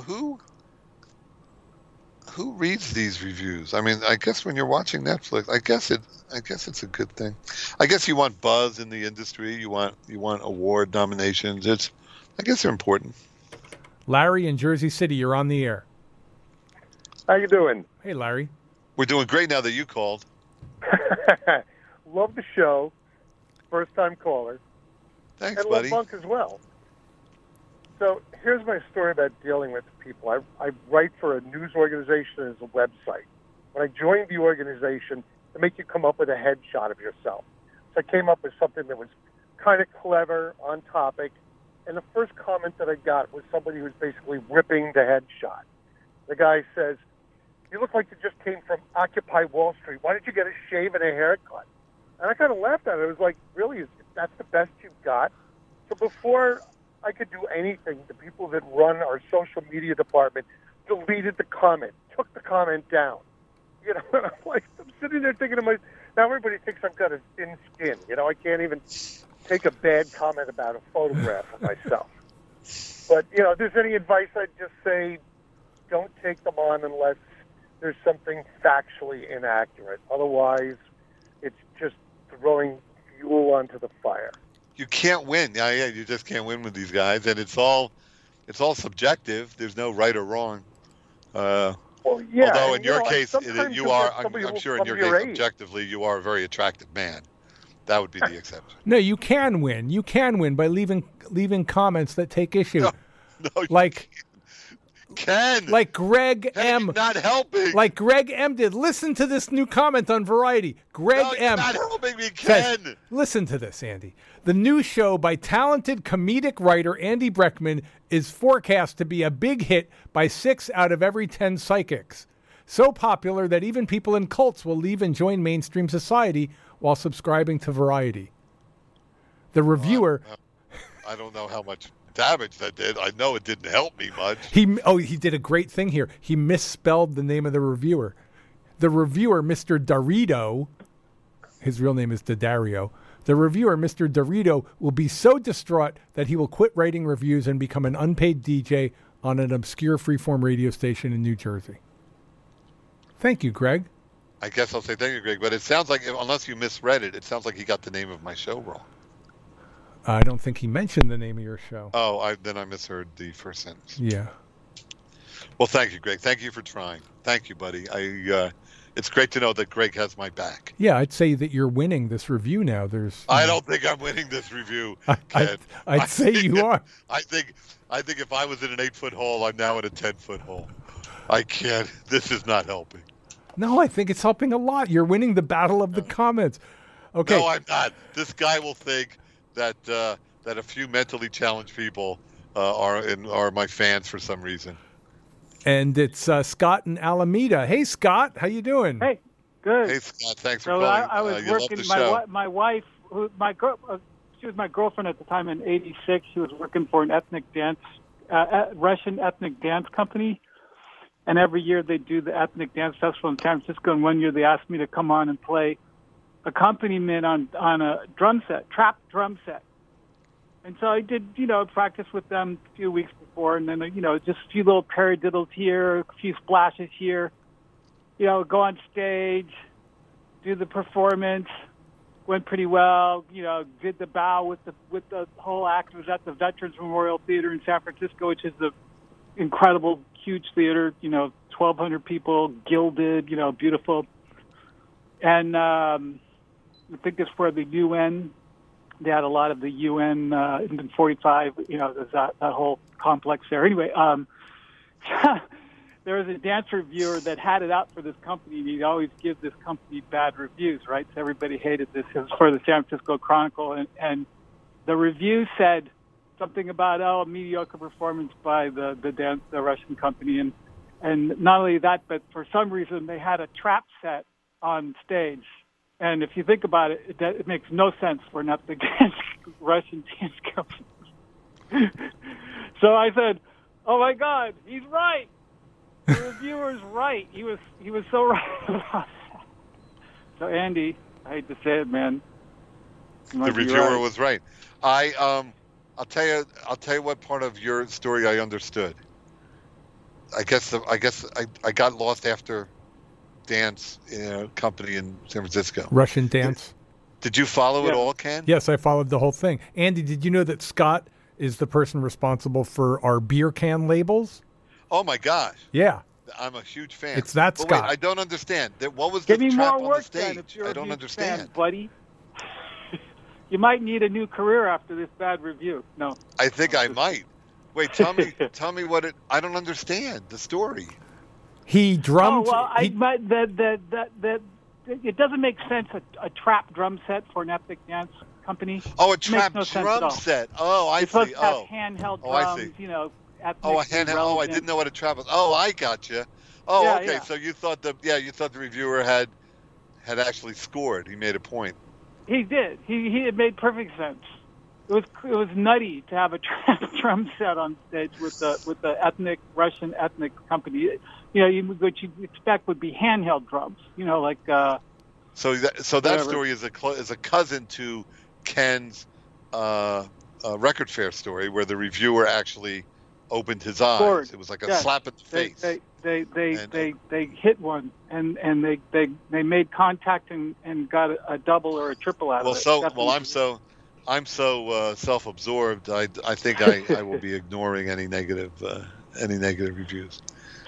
reads these reviews? I mean, I guess when you're watching Netflix, I guess it's a good thing. I guess you want buzz in the industry. You want award nominations. I guess they're important. Larry in Jersey City, you're on the air. How you doing? Hey, Larry. We're doing great now that you called. Love the show. First time caller. Thanks, and buddy. love Monk as well. So here's my story about dealing with people. I write for a news organization as a website. When I joined the organization, they make you come up with a headshot of yourself. So I came up with something that was kind of clever, on topic, and the first comment that I got was somebody who was basically ripping the headshot. The guy says, "You look like you just came from Occupy Wall Street. Why didn't you get a shave and a haircut?" And I kind of laughed at it. I was like, really, that's the best you've got? So before I could do anything, the people that run our social media department deleted the comment, took the comment down. You know, and I'm sitting there thinking to myself, now everybody thinks I've got a thin skin. You know, I can't even take a bad comment about a photograph of myself. But, you know, if there's any advice, I'd just say don't take them on unless there's something factually inaccurate. Otherwise, it's just throwing fuel onto the fire. You can't win. Yeah, you just can't win with these guys, and it's all subjective. There's no right or wrong. Well, yeah. Although and, in your case, sometimes you you'll are. get somebody I'm who'll sure in come your to case, age. objectively, you are a very attractive man. That would be the exception. No, you can win. You can win by leaving comments that take issue. No, you like Ken. like Greg Ken, M. you're not helping. Like Greg M. did. Listen to this new comment on Variety. Greg no, M. you're not helping me, says, Ken. listen to this, Andy. The new show by talented comedic writer Andy Breckman is forecast to be a big hit by 6 out of every 10 psychics. So popular that even people in cults will leave and join mainstream society while subscribing to Variety. The reviewer... I don't know how much damage that did. I know it didn't help me much. He did a great thing here. He misspelled the name of the reviewer. The reviewer, Mr. Dorito, his real name is Daddario. The reviewer, Mr. Dorito, will be so distraught that he will quit writing reviews and become an unpaid DJ on an obscure freeform radio station in New Jersey. Thank you, Greg. I guess I'll say thank you, Greg. But it sounds like, unless you misread it, it sounds like he got the name of my show wrong. I don't think he mentioned the name of your show. Oh, then I misheard the first sentence. Yeah. Well, thank you, Greg. Thank you for trying. Thank you, buddy. It's great to know that Greg has my back. Yeah, I'd say that you're winning this review now. I don't think I'm winning this review, Ken. I'd say you are. I think if I was in an 8-foot hole, I'm now in a 10-foot hole. I can't. This is not helping. No, I think it's helping a lot. You're winning the battle of the comments. Okay. No, I'm not. This guy will think that a few mentally challenged people are my fans for some reason. And it's Scott in Alameda. Hey, Scott, how you doing? Hey, good. Hey, Scott, thanks for So calling. I was you love working. the show. My wife, she was my girlfriend at the time in '86. She was working for an ethnic dance, Russian ethnic dance company, And every year they do the Ethnic Dance Festival in San Francisco. And one year they asked me to come on and play accompaniment on a drum set, trap drum set. And so I did, practice with them a few weeks before, and then, just a few little paradiddles here, a few splashes here. Go on stage, do the performance. Went pretty well. Did the bow with the whole act. It was at the Veterans Memorial Theater in San Francisco, which is the incredible, huge theater. 1,200 people, gilded. Beautiful. And I think it's for the UN. They had a lot of the UN in 45. There's that whole complex there. Anyway, there was a dance reviewer that had it out for this company, and he'd always give this company bad reviews, right? So everybody hated this. It was for the San Francisco Chronicle, and the review said something about, a mediocre performance by the Russian company. And not only that, but for some reason they had a trap set on stage. And if you think about it, it makes no sense for an ethnic Russian dance company. So I said, oh, my God, he's right. The reviewer's right. He was so right about that. So, Andy, I hate to say it, man. The reviewer was right. I'll tell you what part of your story I understood. I guess I got lost after dance company in San Francisco. Russian dance. Did you follow it all, Ken? Yes, I followed the whole thing. Andy, did you know that Scott is the person responsible for our beer can labels? Oh my gosh! Yeah, I'm a huge fan. It's that but Scott. Wait, I don't understand. What was Give the me trap more on work the stage? then, if you're I don't a huge understand, fan, buddy. You might need a new career after this bad review. No, I think I might. Wait, tell me what it. I don't understand the story. He drummed. Oh well, it doesn't make sense a trap drum set for an ethnic dance company. Oh, a It trap makes no sense at drum all. set. Oh, I It's see. supposed to have Oh, handheld I drums. see. Ethnically Oh, a handheld. Oh, I relevant. didn't know what a trap was. Oh, I got you. Oh, Yeah, okay. yeah. So you thought the reviewer had actually scored. He made a point. He did. It made perfect sense. It was nutty to have a trap drum set on stage with the Russian ethnic company. What you expect would be handheld drums. Like. So that Whatever. story is a cousin to Ken's record fair story, where the reviewer actually opened his eyes. Scored. It was like a Yes. slap in the face. They hit one and they made contact and got a double or a triple out of it. Definitely. I'm so self-absorbed. I think I will be ignoring any negative reviews.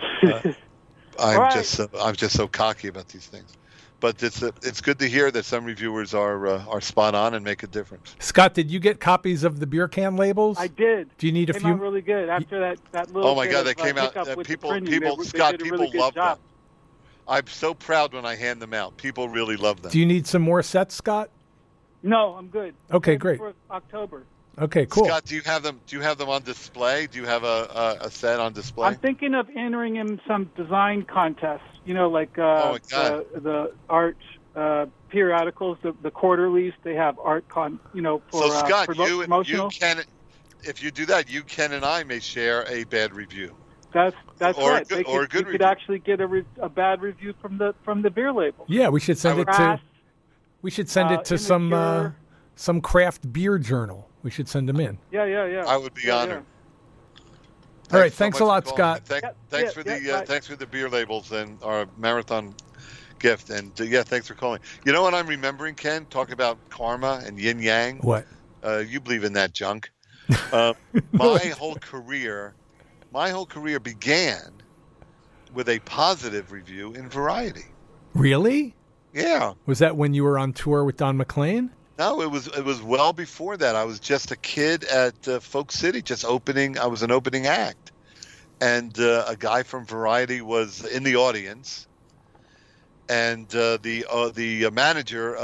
I'm just so cocky about these things. But it's good to hear that some reviewers are spot on and make a difference. Scott, did you get copies of the beer can labels? I did. Do you need a Came few? out really good after that little. Oh my bit God, of, they came out. hiccup with the People, printing. They Scott, did a people really good love job. them. I'm so proud when I hand them out. People really love them. Do you need some more sets, Scott? No, I'm good. Okay, Ready great. For October. Okay, cool. Scott, do you have them? Do you have them on display? Do you have a set on display? I'm thinking of entering in some design contests. Like Oh, my God. the art periodicals, the quarterlies. They have art for So Scott, promotional. you can, if you do that, you Ken and I may share a bad review. That's or right. a good You could review. actually get a bad review from the beer label. Yeah, we should send it to. Craft, We should send it to Immature. some craft beer journal. We should send them in. Yeah. I would be honored. All right, Thanks thanks so a much lot, for calling. Scott. Thanks for bye. thanks for the beer labels and our marathon gift, and thanks for calling. You know what I'm remembering, Ken? Talking about karma and yin yang. What? You believe in that junk? My whole career began with a positive review in Variety. Really? Yeah. Was that when you were on tour with Don McLean? No, it was well before that. I was just a kid at Folk City, just opening. I was an opening act, and a guy from Variety was in the audience, and the manager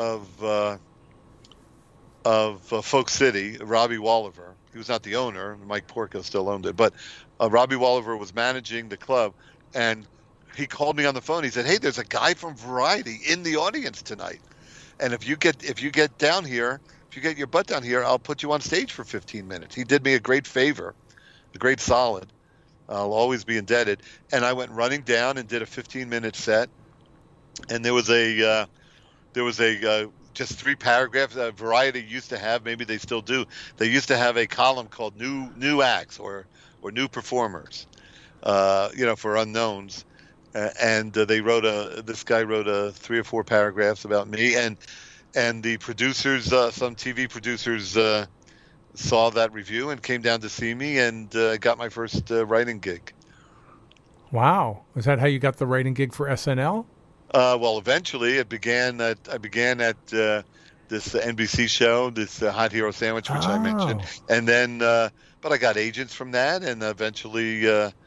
of Folk City, Robbie Walliver. He was not the owner. Mike Porco still owned it, but Robbie Walliver was managing the club, and he called me on the phone. He said, "Hey, there's a guy from Variety in the audience tonight. And if you get down here, if you get your butt down here, I'll put you on stage for 15 minutes." He did me a great favor, a great solid. I'll always be indebted. And I went running down and did a 15-minute set. And there was a just 3 paragraphs. Variety used to have, maybe they still do. They used to have a column called new acts or new performers, for unknowns. And this guy wrote 3 or 4 paragraphs about me, and the producers, some TV producers, saw that review and came down to see me, and got my first writing gig. Wow. Is that how you got the writing gig for SNL? Well, eventually I began at this NBC show, this Hot Hero Sandwich, which I mentioned, and then but I got agents from that, and eventually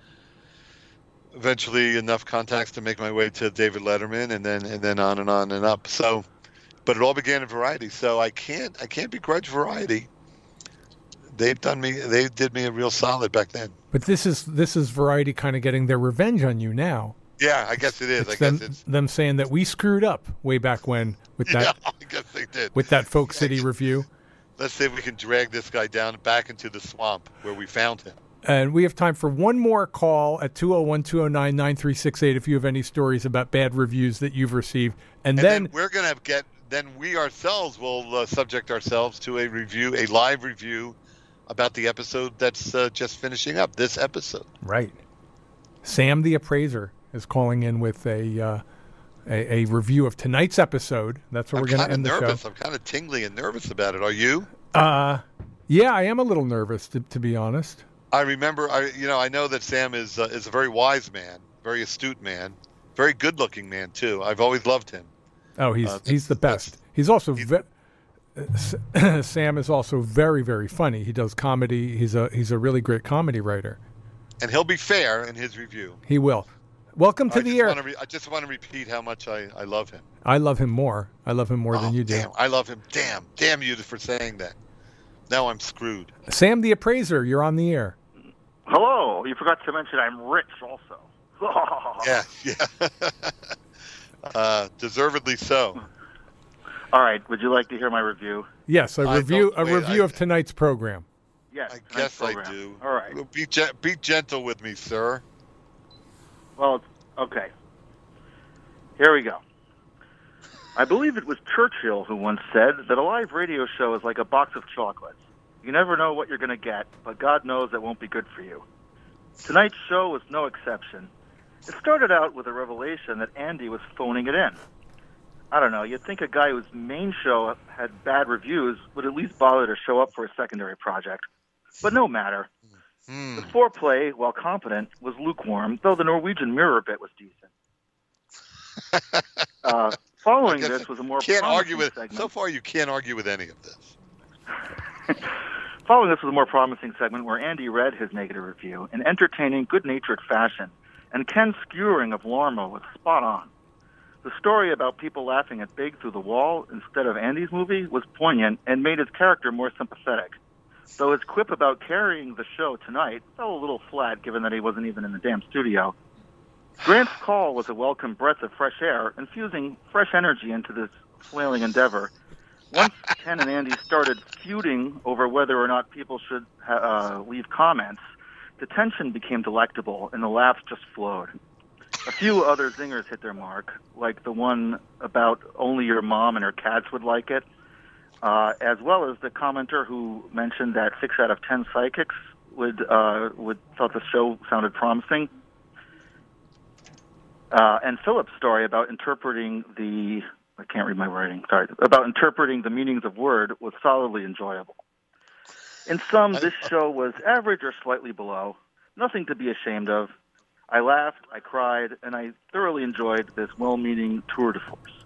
enough contacts to make my way to David Letterman, and then on and up. So, but it all began in Variety. So I can't begrudge Variety. They did me a real solid back then. But this is Variety kind of getting their revenge on you now. Yeah, I guess it is. It's them saying that we screwed up way back when with that. Yeah, I guess they did. With that Folk City review. Let's see if we can drag this guy down back into the swamp where we found him. And we have time for one more call at 201-209-9368 if you have any stories about bad reviews that you've received. And then we're going to then we ourselves will subject ourselves to a live review about the episode that's just finishing up, this episode. Right. Sam the Appraiser is calling in with a review of tonight's episode. That's where we're going to end the show. I'm kind of tingly and nervous about it. Are you? Yeah, I am a little nervous, to be honest. I remember, I know that Sam is a very wise man, very astute man, very good-looking man too. I've always loved him. Oh, he's the best. He's also Sam is also very, very funny. He does comedy. He's a really great comedy writer. And he'll be fair in his review. He will. Welcome to the air. I just want to repeat how much I love him. I love him more. I love him more than you do. Damn, I love him. Damn you for saying that. Now I'm screwed. Sam the Appraiser, you're on the air. Hello. You forgot to mention I'm rich also. Yeah. Deservedly so. All right. Would you like to hear my review? Yes, a review of tonight's program. Yes, I guess I do. All right. Be gentle with me, sir. Well, okay. Here we go. I believe it was Churchill who once said that a live radio show is like a box of chocolates. You never know what you're going to get, but God knows it won't be good for you. Tonight's show was no exception. It started out with a revelation that Andy was phoning it in. I don't know, you'd think a guy whose main show had bad reviews would at least bother to show up for a secondary project. But no matter. The foreplay, while competent, was lukewarm, though the Norwegian Mirror bit was decent. Following this was a more promising segment. So far, you can't argue with any of this. Following this was a more promising segment where Andy read his negative review in entertaining, good-natured fashion, and Ken's skewering of Lormo was spot on. The story about people laughing at Big through the wall instead of Andy's movie was poignant and made his character more sympathetic. Though his quip about carrying the show tonight fell a little flat given that he wasn't even in the damn studio. Grant's call was a welcome breath of fresh air, infusing fresh energy into this flailing endeavor. Once Ken and Andy started feuding over whether or not people should leave comments, the tension became delectable and the laughs just flowed. A few other zingers hit their mark, like the one about only your mom and her cats would like it, as well as the commenter who mentioned that 6 out of 10 psychics would thought the show sounded promising. And Philip's story about interpreting about interpreting the meanings of word was solidly enjoyable. In sum, this show was average or slightly below, nothing to be ashamed of. I laughed, I cried, and I thoroughly enjoyed this well-meaning tour de force.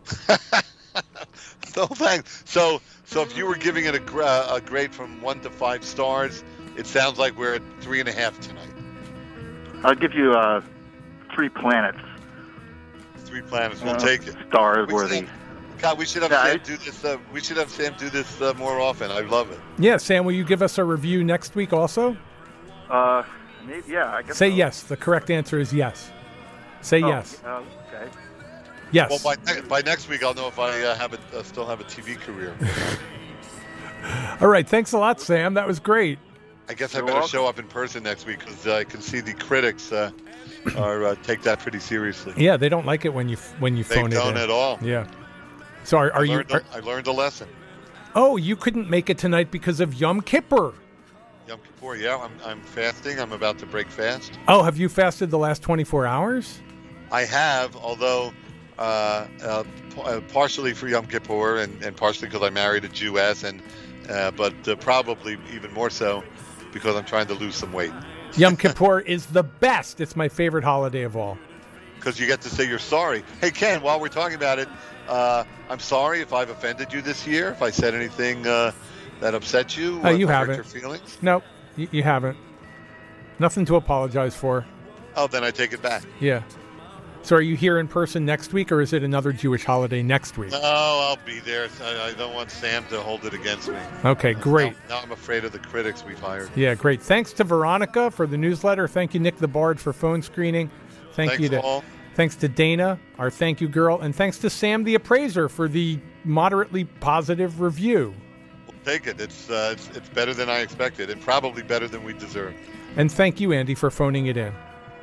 So thanks. So if you were giving it a grade from 1 to 5 stars, it sounds like we're at 3.5 tonight. I'll give you 3 planets. 3 planets. We'll take it. Stars worthy. God, we should have Sam do this. We should have Sam do this more often. I love it. Yeah, Sam, will you give us a review next week also? Maybe, yeah, I guess. Say so. yes. The correct answer is yes. Say yes. Okay. Yes. Well, by next week, I'll know if I still have a TV career. All right. Thanks a lot, Sam. That was great. I guess I You're better welcome. show up in person next week because I can see the critics are take that pretty seriously. Yeah, they don't like it when you phone it in. They don't at all. Yeah. So are you? I learned a lesson. Oh, you couldn't make it tonight because of Yom Kippur. Yom Kippur, yeah, I'm fasting. I'm about to break fast. Oh, have you fasted the last 24 hours? I have, although partially for Yom Kippur and partially because I married a Jewess, but probably even more so because I'm trying to lose some weight. Yom Kippur is the best. It's my favorite holiday of all. Because you get to say you're sorry. Hey, Ken, while we're talking about it, I'm sorry if I've offended you this year, if I said anything that upset you. You hurt haven't. Your feelings? No, you haven't. Nothing to apologize for. Oh, then I take it back. Yeah. So are you here in person next week, or is it another Jewish holiday next week? No, I'll be there. I don't want Sam to hold it against me. Okay, great. Now I'm afraid of the critics we've hired. Yeah, great. Thanks to Veronica for the newsletter. Thank you, Nick the Bard, for phone screening. Thanks all. Thanks to Dana, our thank you girl, and thanks to Sam the appraiser for the moderately positive review. We'll take it. It's better than I expected, and probably better than we deserve. And thank you, Andy, for phoning it in.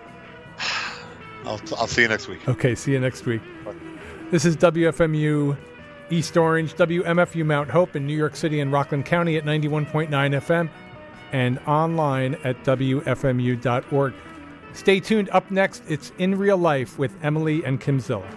I'll see you next week. Okay, see you next week. This is WFMU East Orange, WMFU Mount Hope in New York City and Rockland County at 91.9 FM and online at WFMU.org. Stay tuned. Up next, it's In Real Life with Emily and Kim Zilla.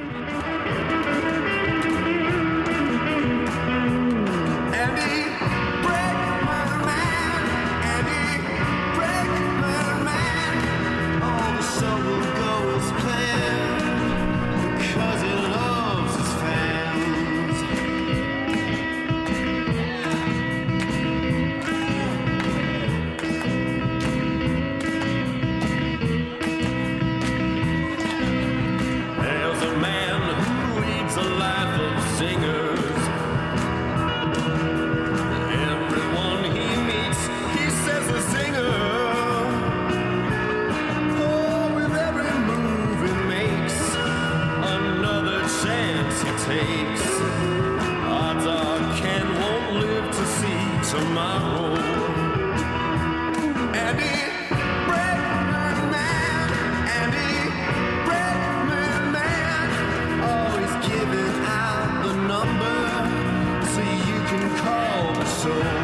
There's a man who leads a life of singers. Everyone he meets, he says a singer. Oh, with every move he makes, another chance he takes. Odds are Ken won't live to see tomorrow. Andy Bregman, Andy Bregman, always giving out the number so you can call the show.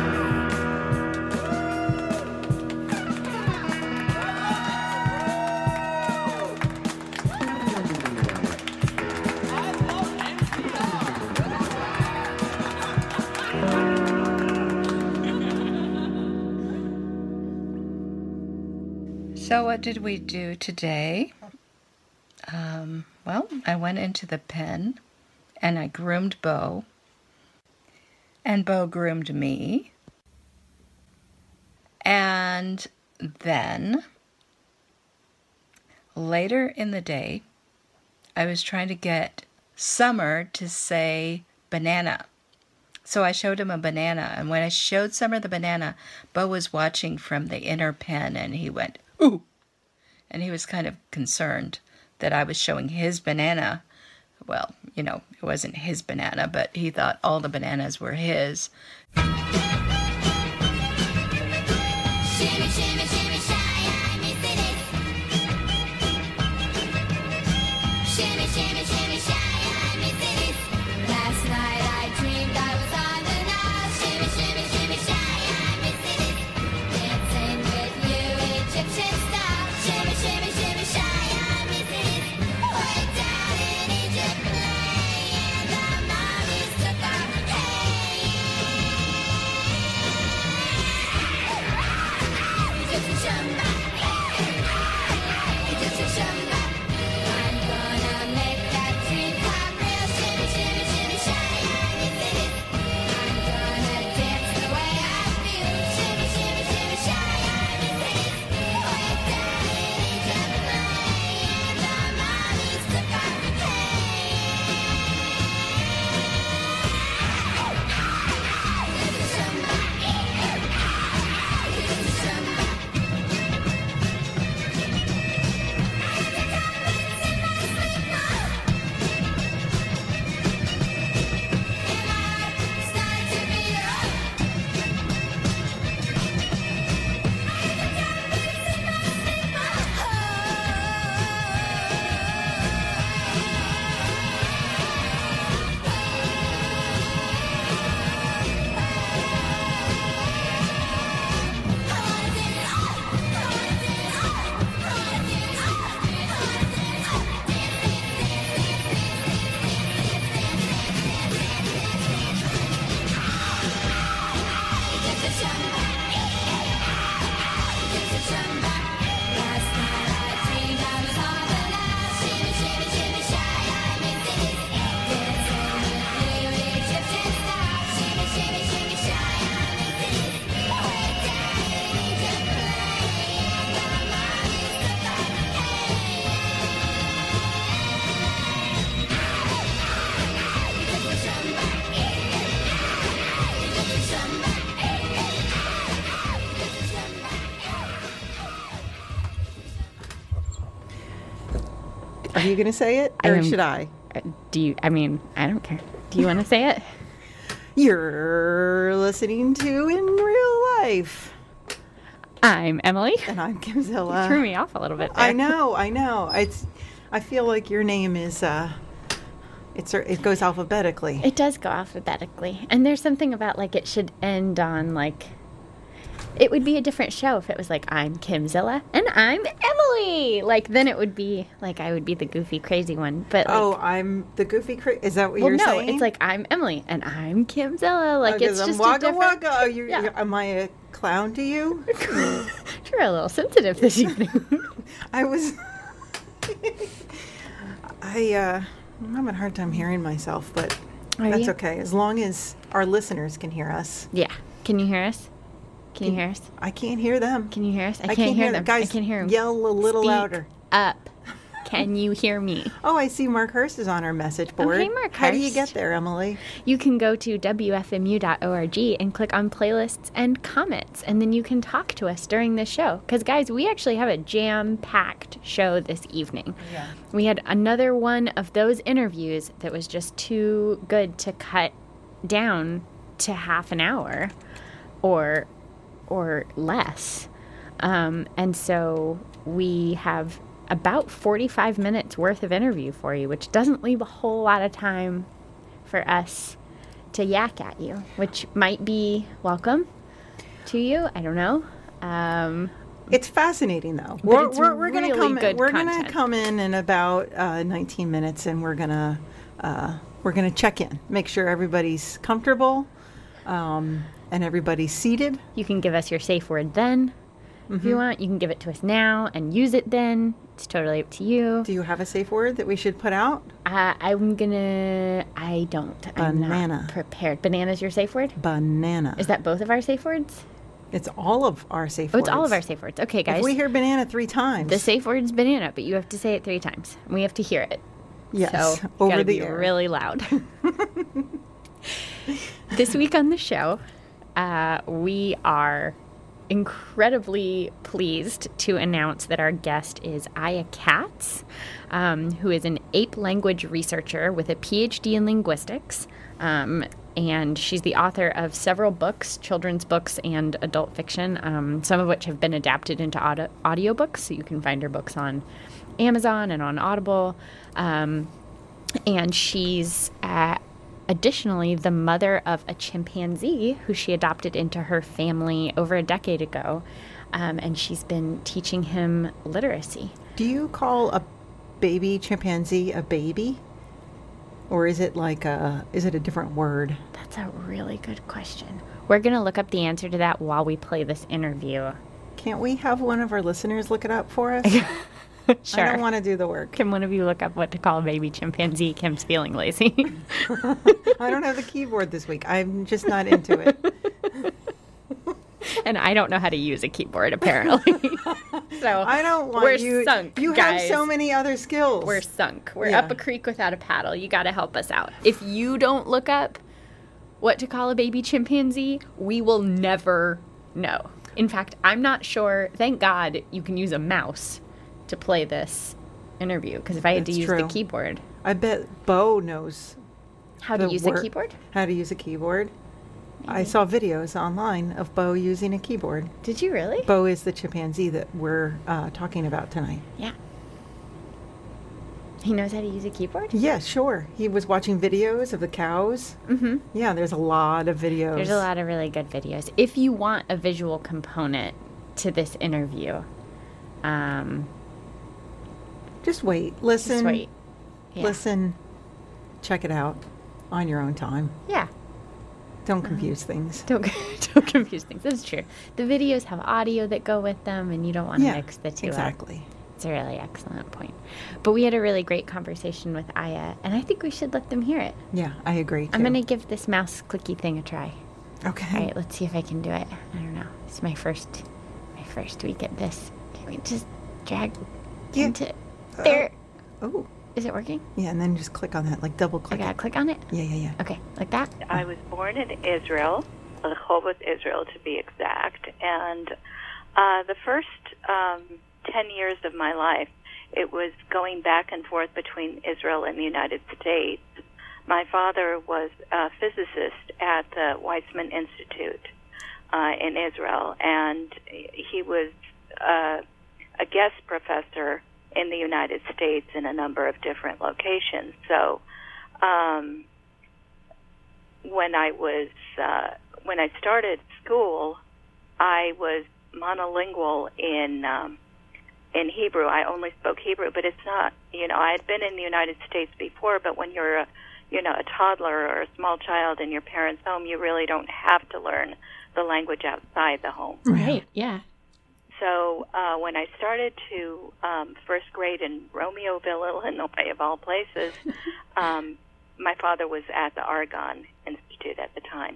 So what did we do today? Well, I went into the pen and I groomed Bo. And Bo groomed me. And then later in the day, I was trying to get Summer to say banana. So I showed him a banana. And when I showed Summer the banana, Bo was watching from the inner pen and he went, ooh. And he was kind of concerned that I was showing his banana. Well, you know, it wasn't his banana, but he thought all the bananas were his. Shimmy, shimmy, shimmy, shy, I miss it. Shimmy, shimmy, shimmy, shy, I miss it. Last night I dreamed I was on the Nile. Shimmy, shimmy, shimmy, shy, I miss it. Dancing with you, Egyptian style. Shimmy, shimmy, shimmy, shy, I miss it. Way down in Egypt, playing the mommies took our Egyptian shamba, Egyptian shamba. I'm gonna make that dream come real. Shimmy, shimmy, shimmy, shy, I miss it. I'm gonna dance the way I feel. Shimmy, shimmy, shimmy, shy, I miss it. Way down in Egypt, playing the mommies took our Egyptian shamba, Egyptian shamba. Are you going to say it, or should I? Do you? I mean, I don't care. Do you want to say it? You're listening to In Real Life. I'm Emily. And I'm Kimzilla. You threw me off a little bit there. I know. I feel like your name is, it goes alphabetically. It does go alphabetically. And there's something about, like, it should end on, like, it would be a different show if it was like, I'm Kimzilla and I'm Emily. Like, then it would be, like, I would be the goofy, crazy one. But like, I'm the goofy, is that what you're saying? No, it's like, I'm Emily and I'm Kimzilla. Like, it's I'm just Wagga a different... Wagga. Am I a clown to you? You're a little sensitive this evening. I was... I'm having a hard time hearing myself, but that's okay. As long as our listeners can hear us. Yeah. Can you hear us? Can you hear us? I can't hear them. Can you hear us? I can't hear them. Guys, I can't hear them. Yell a little louder. Up. Can you hear me? Oh, I see Mark Hurst is on our message board. Okay, Mark Hurst. How do you get there, Emily? You can go to WFMU.org and click on playlists and comments, and then you can talk to us during the show. Because, guys, we actually have a jam-packed show this evening. Yeah. We had another one of those interviews that was just too good to cut down to half an hour or less. And so we have about 45 minutes worth of interview for you, which doesn't leave a whole lot of time for us to yak at you, which might be welcome to you. I don't know. It's fascinating, though. We're going to come in about 19 minutes, and we're gonna check in, make sure everybody's comfortable, and everybody's seated. You can give us your safe word then. If you want, you can give it to us now and use it then. It's totally up to you. Do you have a safe word that we should put out? I don't. Banana. I'm not prepared. Banana's your safe word? Banana. Is that both of our safe words? It's all of our safe words. It's all of our safe words. Okay, guys. If we hear banana 3 times. The safe word's banana, but you have to say it 3 times. And we have to hear it. Yes, so over gotta the be air. Really loud. This week on the show, we are incredibly pleased to announce that our guest is Aya Katz, who is an ape language researcher with a PhD in linguistics. And she's the author of several books, children's books and adult fiction, some of which have been adapted into audiobooks. So you can find her books on Amazon and on Audible. And she's additionally the mother of a chimpanzee who she adopted into her family over a decade ago. And she's been teaching him literacy. Do you call a baby chimpanzee a baby? Or is it is it a different word? That's a really good question. We're going to look up the answer to that while we play this interview. Can't we have one of our listeners look it up for us? Sure. I don't want to do the work. Can one of you look up what to call a baby chimpanzee? Kim's feeling lazy. I don't have the keyboard this week. I'm just not into it. And I don't know how to use a keyboard, apparently. So I don't want we're sunk, You guys. have so many other skills. We're sunk. We're up a creek without a paddle. You got to help us out. If you don't look up what to call a baby chimpanzee, we will never know. In fact, I'm not sure. Thank God you can use a mouse to play this interview, because if I had to use the keyboard. I bet Bo knows how to use a keyboard. How to use a keyboard. I saw videos online of Bo using a keyboard. Did you really? Bo is the chimpanzee that we're talking about tonight. Yeah. He knows how to use a keyboard? Yeah, sure. He was watching videos of the cows. Mm-hmm. Yeah, there's a lot of videos. There's a lot of really good videos. If you want a visual component to this interview, just wait. Listen. Just wait. Yeah. Listen. Check it out on your own time. Yeah. Don't confuse things. Don't confuse things. That's true. The videos have audio that go with them, and you don't want to mix the two exactly. up. It's a really excellent point. But we had a really great conversation with Aya, and I think we should let them hear it. Yeah, I agree, too. I'm going to give this mouse clicky thing a try. Okay. All right, let's see if I can do it. I don't know. It's my first week at this. Can we just drag into there? Oh. Is it working? Yeah, and then just click on that, like double click. I gotta click on it? Yeah. Okay, like that? I was born in Israel, Rehovot, Israel to be exact, and the first 10 years of my life, it was going back and forth between Israel and the United States. My father was a physicist at the Weizmann Institute in Israel, and he was a guest professor in the United States in a number of different locations. So when I started school, I was monolingual in Hebrew. I only spoke Hebrew, but it's not, I had been in the United States before, but when you're a toddler or a small child in your parents' home, you really don't have to learn the language outside the home. Right, yeah. So when I started to first grade in Romeoville, Illinois, of all places, my father was at the Argonne Institute at the time.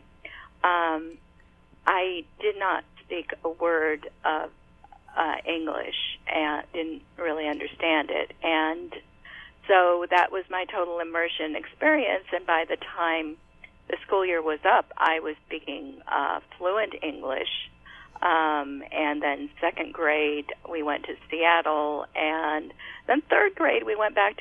I did not speak a word of English and didn't really understand it. And so that was my total immersion experience. And by the time the school year was up, I was speaking fluent English. And then second grade, we went to Seattle. And then third grade, we went back